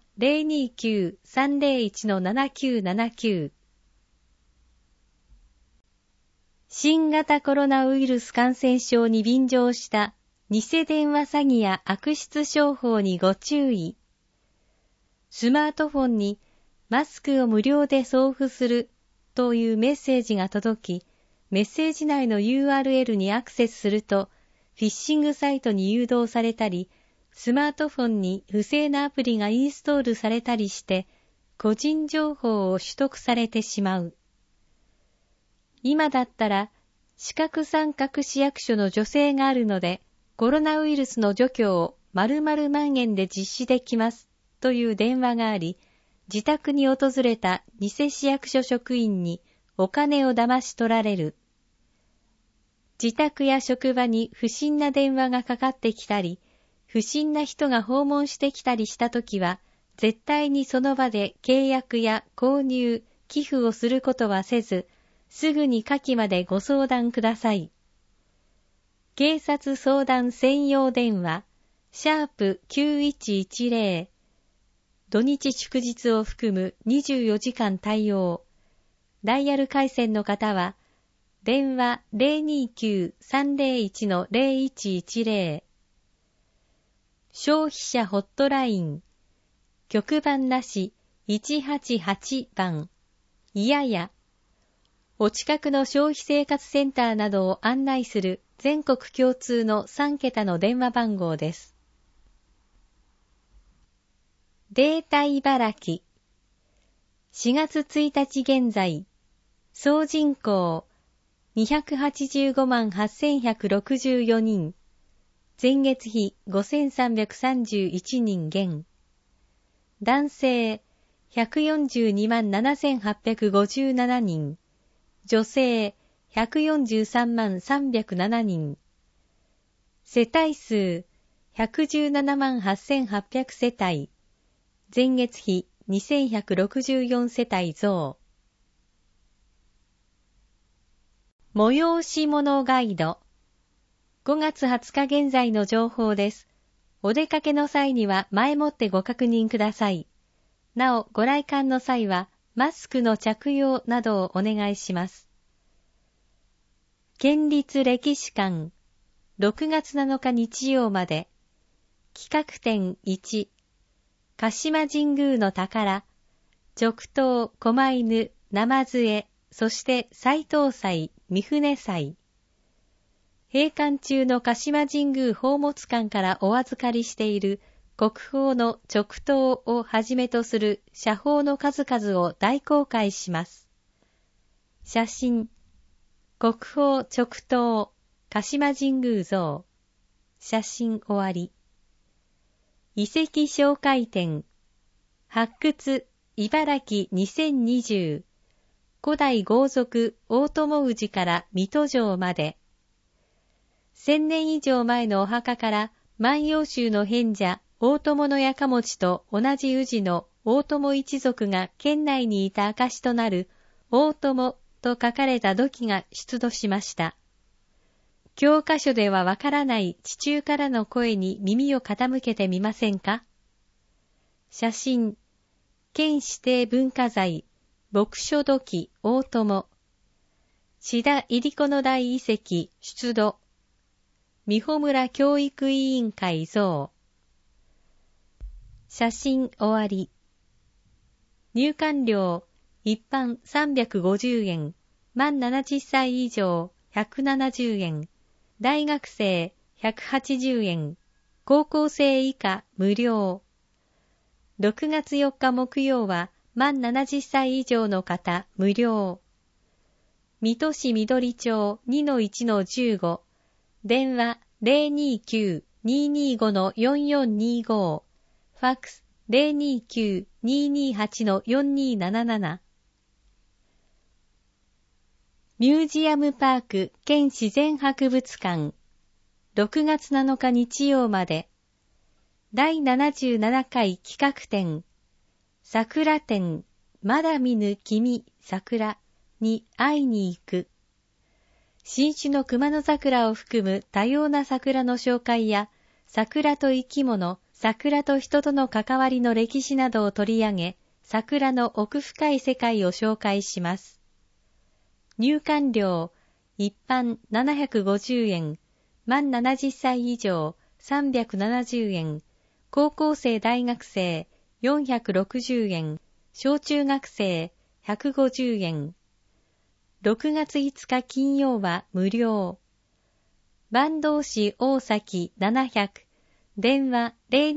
029-301-7979。 新型コロナウイルス感染症に便乗した偽電話詐欺や悪質商法にご注意。スマートフォンにマスクを無料で送付するというメッセージが届き、メッセージ内の URL にアクセスすると、フィッシングサイトに誘導されたり、スマートフォンに不正なアプリがインストールされたりして、個人情報を取得されてしまう。今だったら、四角三角市役所の助成があるので、コロナウイルスの除去を〇〇万円で実施できますという電話があり、自宅に訪れた偽市役所職員にお金を騙し取られる。自宅や職場に不審な電話がかかってきたり、不審な人が訪問してきたりしたときは、絶対にその場で契約や購入、寄付をすることはせず、すぐに下記までご相談ください。警察相談専用電話、#9110、土日祝日を含む24時間対応。ダイヤル回線の方は、電話 029-301-0110。消費者ホットライン、局番なし188番、いやや。お近くの消費生活センターなどを案内する全国共通の3桁の電話番号です。データ茨城。4月1日現在、総人口285万8164人、前月比5331人減。男性142万7857人、女性143万307人。世帯数117万8800世帯。前月比2164世帯増。催し物ガイド。5月20日現在の情報です。お出かけの際には前もってご確認ください。なお、ご来館の際はマスクの着用などをお願いします。県立歴史館、6月7日日曜まで。企画展1、鹿島神宮の宝、直刀、狛犬、生杖、そして斎藤祭、三船祭。閉館中の鹿島神宮宝物館からお預かりしている国宝の直刀をはじめとする写宝の数々を大公開します。写真、国宝直刀、鹿島神宮像。写真終わり。遺跡紹介展、発掘茨城2020、古代豪族大友氏から水戸城まで。1000年以上前のお墓から万葉集の編者大友のやかもちと同じ氏の大友一族が県内にいた証となる大友と書かれた土器が出土しました。教科書ではわからない地中からの声に耳を傾けてみませんか？写真、県指定文化財、牧書土器大友。志田入子の大遺跡出土。美穂村教育委員会像。写真終わり。入館料、一般350円、満70歳以上170円。大学生180円、高校生以下無料。6月4日木曜は満70歳以上の方無料。水戸市緑町 2-1-15、電話 029-225-4425、ファックス 029-228-4277。ミュージアムパーク県自然博物館、6月7日日曜まで。第77回企画展、桜展、まだ見ぬ君桜に会いに行く。新種の熊野桜を含む多様な桜の紹介や、桜と生き物、桜と人との関わりの歴史などを取り上げ、桜の奥深い世界を紹介します。入館料、 一般750円、満70歳以上370円、高校生大学生460円、小中学生150円。6月5日金曜は無料。坂東市大崎700、電話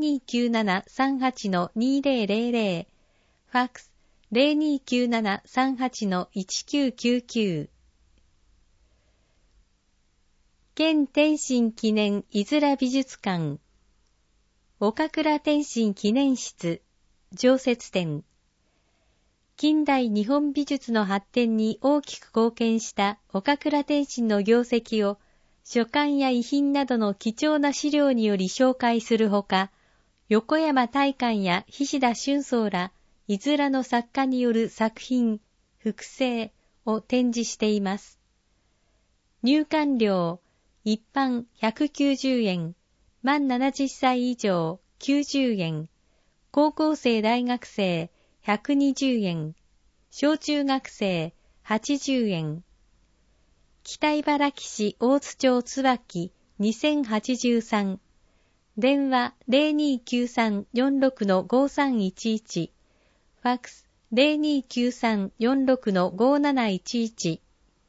029738-2000、ファックス 029738-1999。県天津記念いづら美術館、岡倉天津記念室、常設展。近代日本美術の発展に大きく貢献した岡倉天心の業績を書簡や遺品などの貴重な資料により紹介するほか、横山大観や菱田春草らいずらの作家による作品、複製を展示しています。入館料、一般190円、満70歳以上90円、高校生大学生120円、小中学生80円。北茨城市大津町椿2083、電話 029346-5311、ファックス 029346-5711。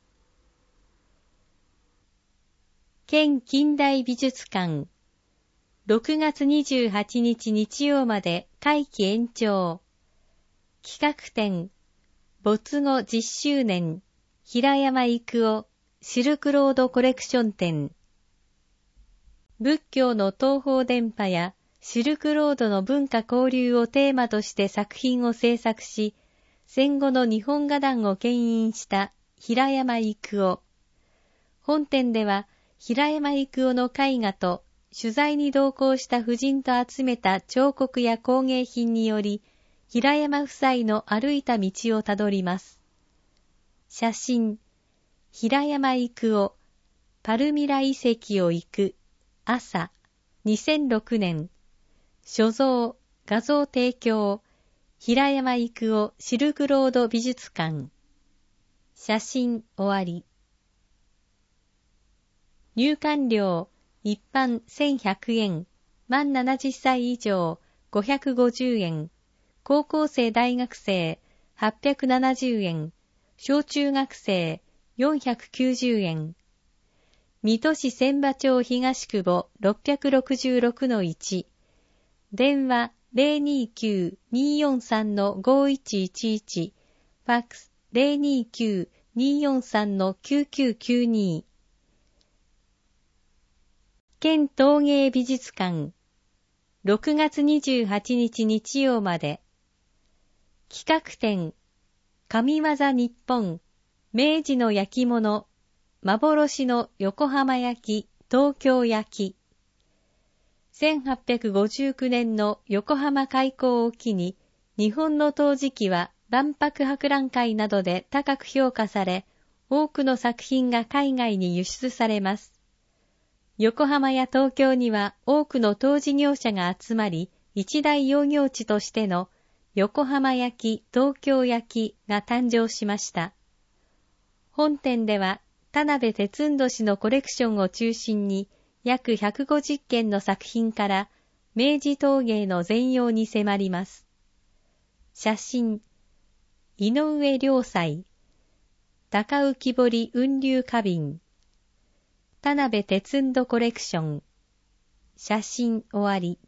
県近代美術館、6月28日日曜まで会期延長。企画展、没後10周年、平山郁夫、シルクロードコレクション展。仏教の東方伝播やシルクロードの文化交流をテーマとして作品を制作し、戦後の日本画壇を牽引した平山郁夫。本展では、平山郁夫の絵画と取材に同行した夫人と集めた彫刻や工芸品により、平山夫妻の歩いた道をたどります。写真、平山郁夫、パルミラ遺跡を行く、朝、2006年。所蔵、画像提供、平山郁夫シルクロード美術館。写真終わり。入館料、一般1100円、満70歳以上550円、高校生大学生870円、小中学生490円。水戸市千葉町東区母 666-1、電話 029-243-5111、ファックス 029-243-9992。県陶芸美術館、6月28日日曜まで。企画展、神業日本、明治の焼き物、幻の横浜焼、東京焼。1859年の横浜開港を機に、日本の陶磁器は万博博覧会などで高く評価され、多くの作品が海外に輸出されます。横浜や東京には多くの陶磁業者が集まり、一大養業地としての横浜焼、東京焼が誕生しました。本展では田辺哲人氏のコレクションを中心に約150件の作品から明治陶芸の全容に迫ります。写真、井上良斎、高浮堀雲龍花瓶、田辺哲人コレクション。写真終わり。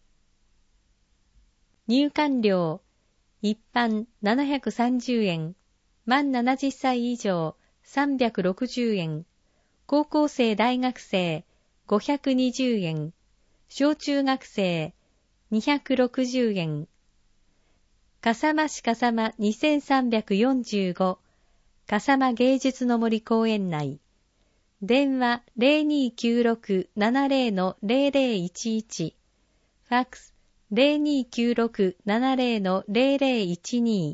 入館料、一般730円、満70歳以上360円、高校生大学生520円、小中学生260円。笠間市笠間2345、笠間芸術の森公園内。電話 0296-70-0011、ファックス 0296-70-0012。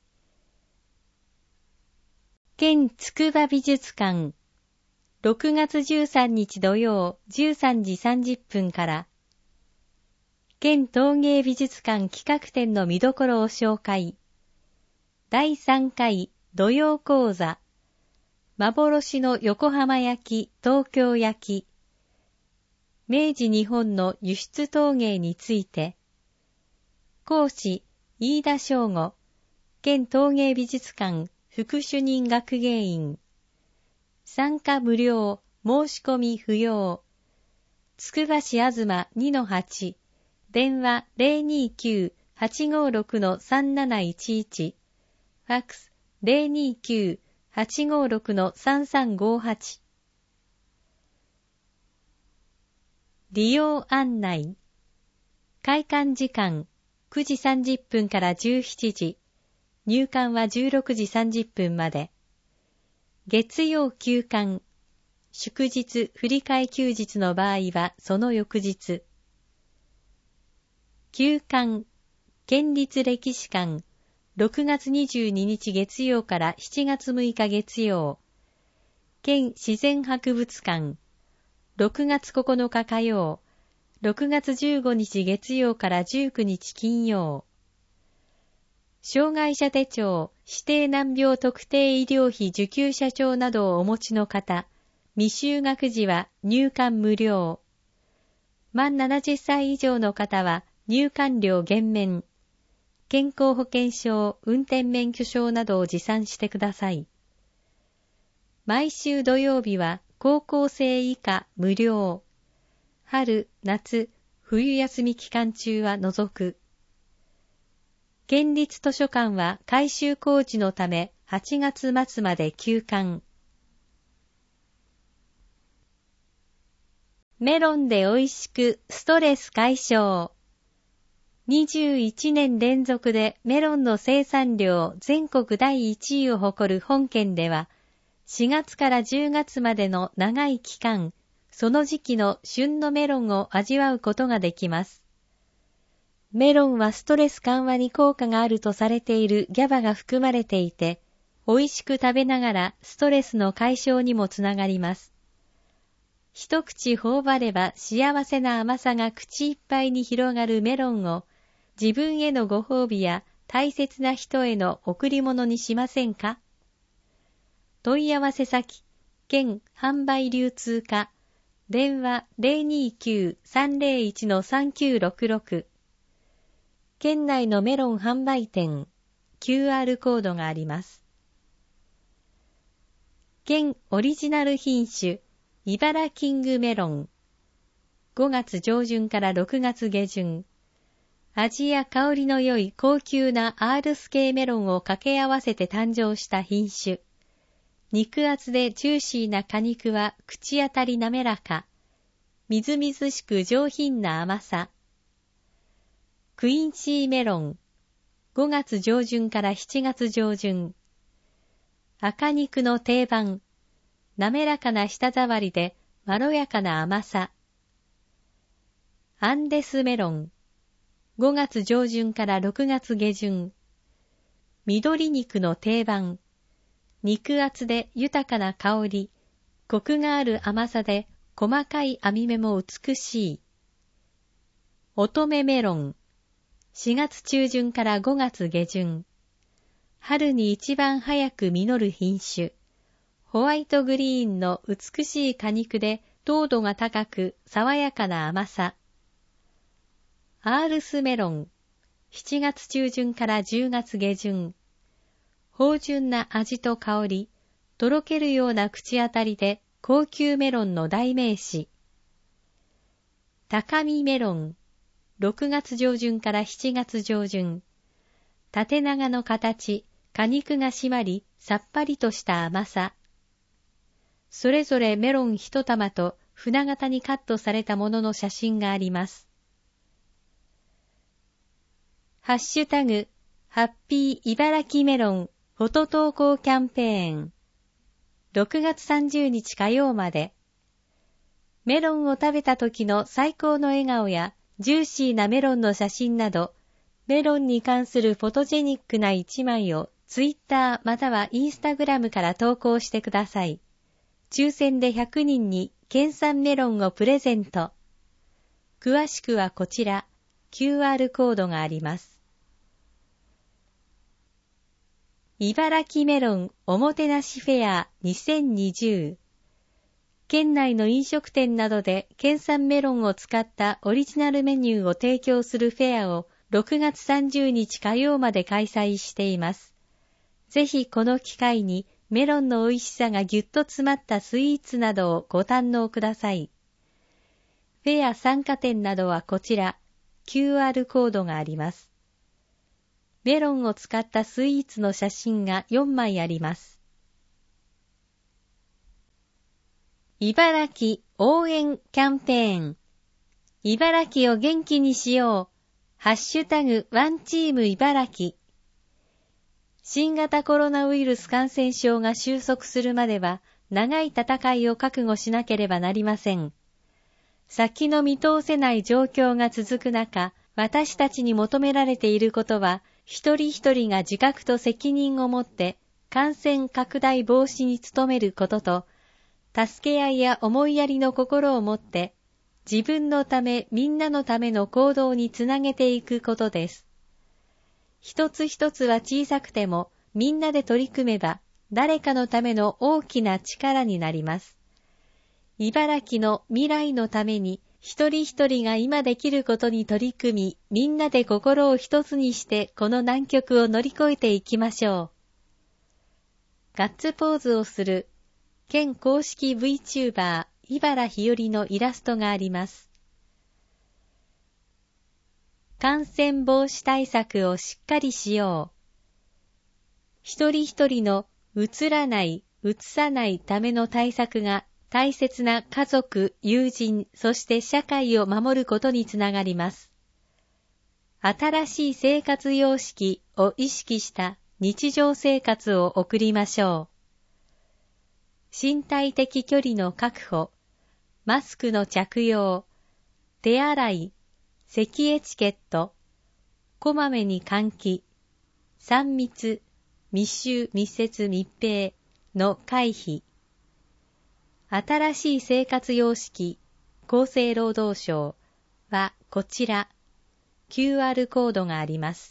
県筑波美術館、6月13日土曜13時30分から、県陶芸美術館企画展の見どころを紹介。第3回土曜講座、 幻の横浜焼、東京焼、明治日本の輸出陶芸について、講師、飯田翔吾、県陶芸美術館副主任学芸員、参加無料、申し込み不要、つくば市あずま 2-8、電話 029-856-3711、ファックス 029-856-3358。利用案内。開館時間9時30分から17時、入館は16時30分まで。月曜休館、祝日振り替え休日の場合はその翌日。休館、県立歴史館、6月22日月曜から7月6日月曜。県自然博物館、6月9日火曜、6月15日月曜から19日金曜。障害者手帳、指定難病特定医療費受給者帳などをお持ちの方、未就学時は入館無料。満70歳以上の方は入館料減免。健康保険証、運転免許証などを持参してください。毎週土曜日は高校生以下無料。春、夏、冬休み期間中は除く。県立図書館は改修工事のため8月末まで休館。メロンで美味しくストレス解消。21年連続でメロンの生産量全国第1位を誇る本県では、4月から10月までの長い期間、その時期の旬のメロンを味わうことができます。メロンはストレス緩和に効果があるとされているGABAが含まれていて、美味しく食べながらストレスの解消にもつながります。一口頬張れば幸せな甘さが口いっぱいに広がるメロンを自分へのご褒美や大切な人への贈り物にしませんか？問い合わせ先、県販売流通課、電話 029-301-3966。県内のメロン販売店、QR コードがあります。県オリジナル品種、茨キングメロン。5月上旬から6月下旬。味や香りの良い高級なアールス系メロンを掛け合わせて誕生した品種。肉厚でジューシーな果肉は口当たり滑らか。みずみずしく上品な甘さ。クインシーメロン。5月上旬から7月上旬。赤肉の定番。滑らかな舌触りでまろやかな甘さ。アンデスメロン。5月上旬から6月下旬。緑肉の定番。肉厚で豊かな香り。コクがある甘さで細かい網目も美しい。乙女メロン。4月中旬から5月下旬。春に一番早く実る品種。ホワイトグリーンの美しい果肉で糖度が高く爽やかな甘さ。アールスメロン。7月中旬から10月下旬。芳醇な味と香り、とろけるような口当たりで高級メロンの代名詞。高見メロン。6月上旬から7月上旬。縦長の形、果肉が締まり、さっぱりとした甘さ。それぞれメロン一玉と船型にカットされたものの写真があります。ハッシュタグ、ハッピー茨城メロンフォト投稿キャンペーン。6月30日火曜まで。メロンを食べた時の最高の笑顔やジューシーなメロンの写真など、メロンに関するフォトジェニックな一枚をツイッターまたはインスタグラムから投稿してください。抽選で100人に県産メロンをプレゼント。詳しくはこちら、QR コードがあります。 茨城メロンおもてなしフェア2020。県内の飲食店などで県産メロンを使ったオリジナルメニューを提供するフェアを6月30日火曜まで開催しています。ぜひこの機会にメロンの美味しさがぎゅっと詰まったスイーツなどをご堪能ください。フェア参加店などはこちら、QR コードがあります。メロンを使ったスイーツの写真が4枚あります。茨城応援キャンペーン。茨城を元気にしよう。ハッシュタグワンチーム茨城。新型コロナウイルス感染症が収束するまでは長い戦いを覚悟しなければなりません。先の見通せない状況が続く中、私たちに求められていることは、一人一人が自覚と責任を持って感染拡大防止に努めることと、助け合いや思いやりの心を持って、自分のためみんなのための行動につなげていくことです。一つ一つは小さくても、みんなで取り組めば、誰かのための大きな力になります。茨城の未来のために、一人一人が今できることに取り組み、みんなで心を一つにしてこの難局を乗り越えていきましょう。ガッツポーズをする、県公式 VTuber、茨日和のイラストがあります。感染防止対策をしっかりしよう。一人一人のうつらない、うつさないための対策が大切な家族、友人、そして社会を守ることにつながります。新しい生活様式を意識した日常生活を送りましょう。身体的距離の確保、マスクの着用、手洗い、咳エチケット、こまめに換気、3密、密集密接密閉の回避、新しい生活様式、厚生労働省はこちら、QR コードがあります。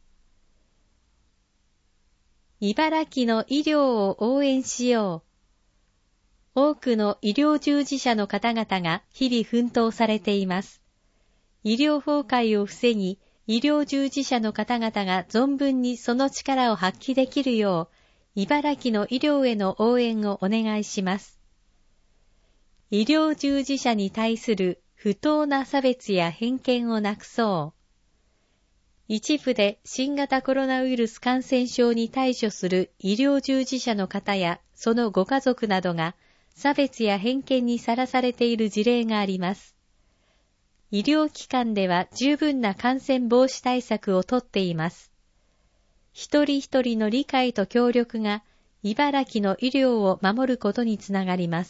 茨城の医療を応援しよう。多くの医療従事者の方々が日々奮闘されています。医療崩壊を防ぎ、医療従事者の方々が存分にその力を発揮できるよう、茨城の医療への応援をお願いします。医療従事者に対する不当な差別や偏見をなくそう。一部で新型コロナウイルス感染症に対処する医療従事者の方やそのご家族などが差別や偏見にさらされている事例があります。医療機関では十分な感染防止対策をとっています。一人一人の理解と協力が茨城の医療を守ることにつながります。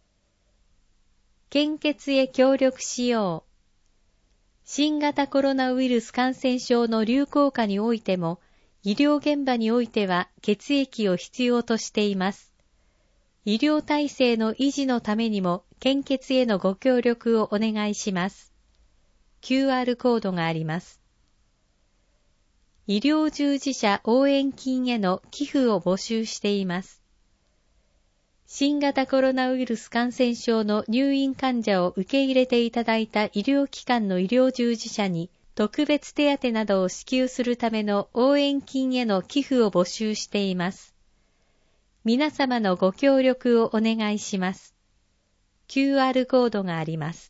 献血へ協力しよう。新型コロナウイルス感染症の流行下においても、医療現場においては血液を必要としています。医療体制の維持のためにも献血へのご協力をお願いします。QR コードがあります。医療従事者応援金への寄付を募集しています。新型コロナウイルス感染症の入院患者を受け入れていただいた医療機関の医療従事者に特別手当などを支給するための応援金への寄付を募集しています。皆様のご協力をお願いします。QR コードがあります。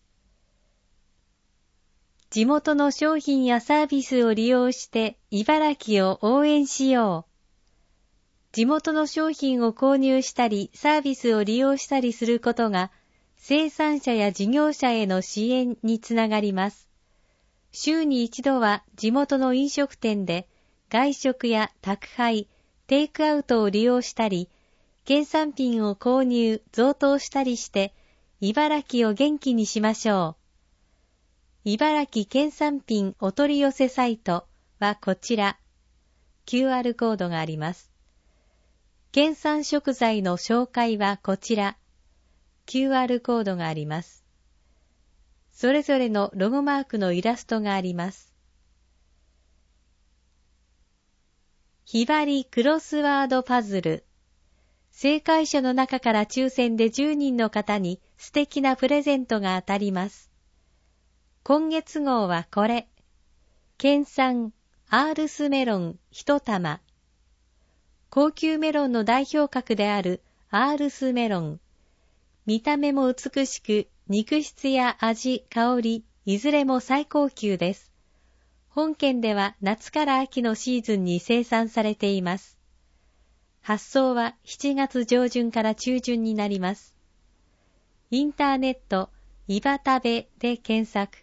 地元の商品やサービスを利用して茨城を応援しよう。地元の商品を購入したりサービスを利用したりすることが生産者や事業者への支援につながります。週に一度は地元の飲食店で外食や宅配、テイクアウトを利用したり、県産品を購入、贈答したりして茨城を元気にしましょう。茨城県産品お取り寄せサイトはこちら、QR コードがあります。県産食材の紹介はこちら、QR コードがあります。それぞれのロゴマークのイラストがあります。 ひばりクロスワードパズル。正解者の中から抽選で10人の方に素敵なプレゼントが当たります。今月号はこれ。県産アールスメロン1玉。高級メロンの代表格であるアールスメロン。見た目も美しく、肉質や味、香り、いずれも最高級です。本県では夏から秋のシーズンに生産されています。発送は7月上旬から中旬になります。インターネット、いばたべで検索。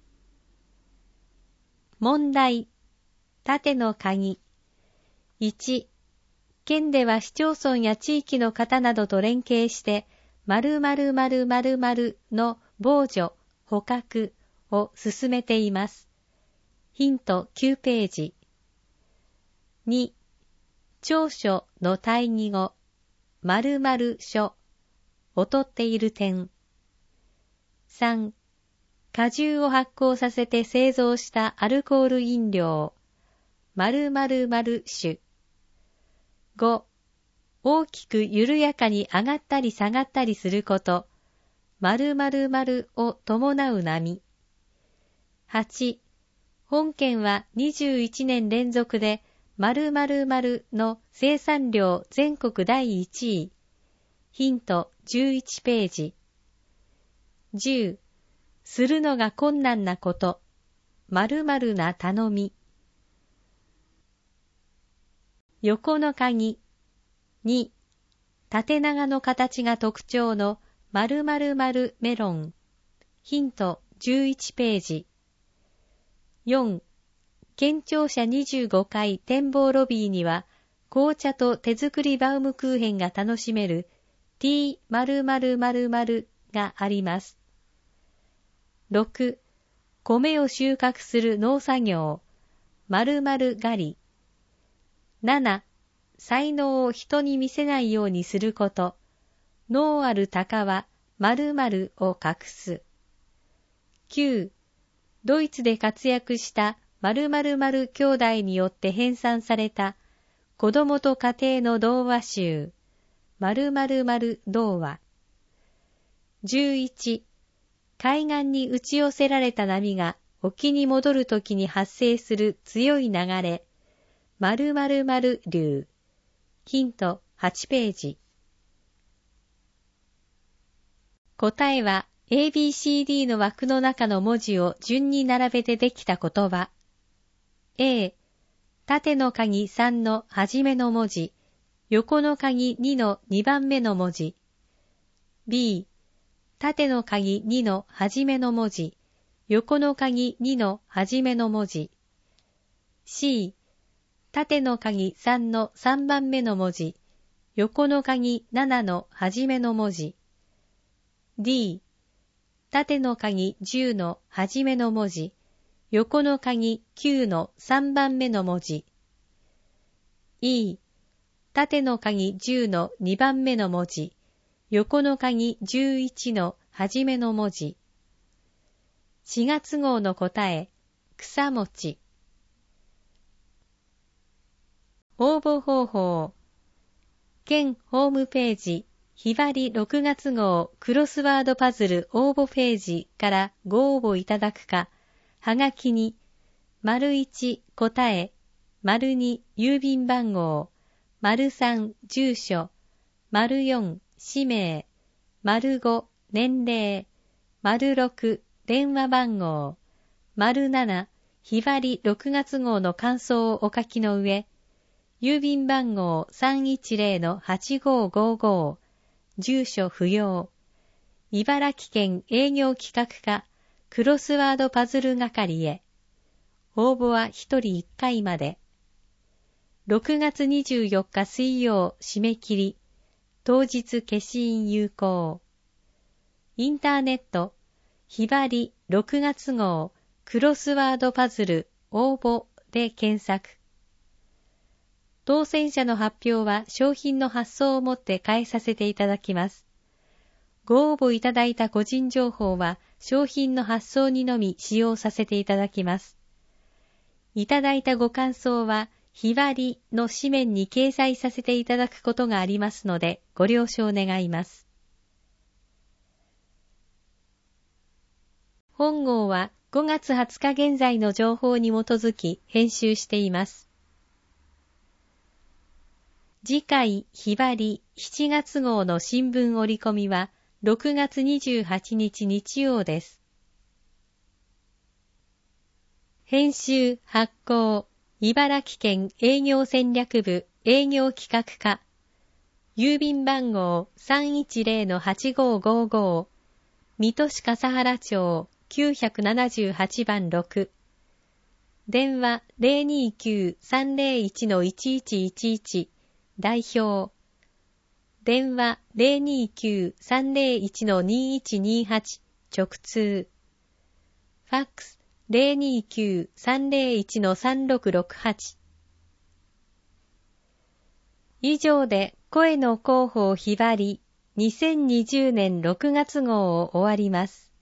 問題。縦の鍵。1、県では市町村や地域の方などと連携して、〇〇〇〇〇の防除、捕獲を進めています。ヒント9ページ。2、長所の対義語、〇〇書、劣っている点。3、果汁を発酵させて製造したアルコール飲料、〇〇〇酒。5、大きく緩やかに上がったり下がったりすること、〇〇〇を伴う波。8、本県は21年連続で〇〇〇の生産量全国第1位。ヒント11ページ。10、するのが困難なこと、〇〇な頼み。横の鍵。2、縦長の形が特徴の〇〇〇メロン。ヒント11ページ。4、県庁舎25階展望ロビーには紅茶と手作りバウムクーヘンが楽しめる T○○○○があります。6、米を収穫する農作業、〇〇狩り。7、才能を人に見せないようにすること、能ある鷹は〇〇を隠す。9、ドイツで活躍した〇〇〇兄弟によって編纂された子供と家庭の童話集、〇〇〇童話。11、海岸に打ち寄せられた波が沖に戻るときに発生する強い流れ、〇〇〇流。ヒント8ページ。答えは ABCD の枠の中の文字を順に並べてできた言葉。A、縦の鍵3の初めの文字、横の鍵2の2番目の文字。B、縦の鍵2の初めの文字、横の鍵2の初めの文字。C、縦の鍵3の3番目の文字、横の鍵7の初めの文字。D、縦の鍵10の初めの文字、横の鍵9の3番目の文字。E、縦の鍵10の2番目の文字、横の鍵11の初めの文字。4月号の答え、草餅。応募方法。県ホームページ、ひばり6月号クロスワードパズル応募ページからご応募いただくか、はがきに、①答え、②郵便番号、③住所、�4氏名、⑤年齢、⑥電話番号、�7ひばり6月号の感想をお書きの上、郵便番号 310-8555 住所不要。茨城県営業企画課クロスワードパズル係へ。応募は1人1回まで。6月24日水曜締め切り。当日消印有効。インターネットひばり6月号クロスワードパズル応募で検索。当選者の発表は商品の発送をもって返させていただきます。ご応募いただいた個人情報は商品の発送にのみ使用させていただきます。いただいたご感想は日割りの紙面に掲載させていただくことがありますので、ご了承願います。本号は5月20日現在の情報に基づき編集しています。次回日割り7月号の新聞折り込みは6月28日日曜です。編集発行茨城県営業戦略部営業企画課郵便番号 310-8555 水戸市笠原町978番6電話 029-301-1111 代表電話 029-301-2128 直通ファックス 029-301-3668 以上で声の広報日割り2020年6月号を終わります。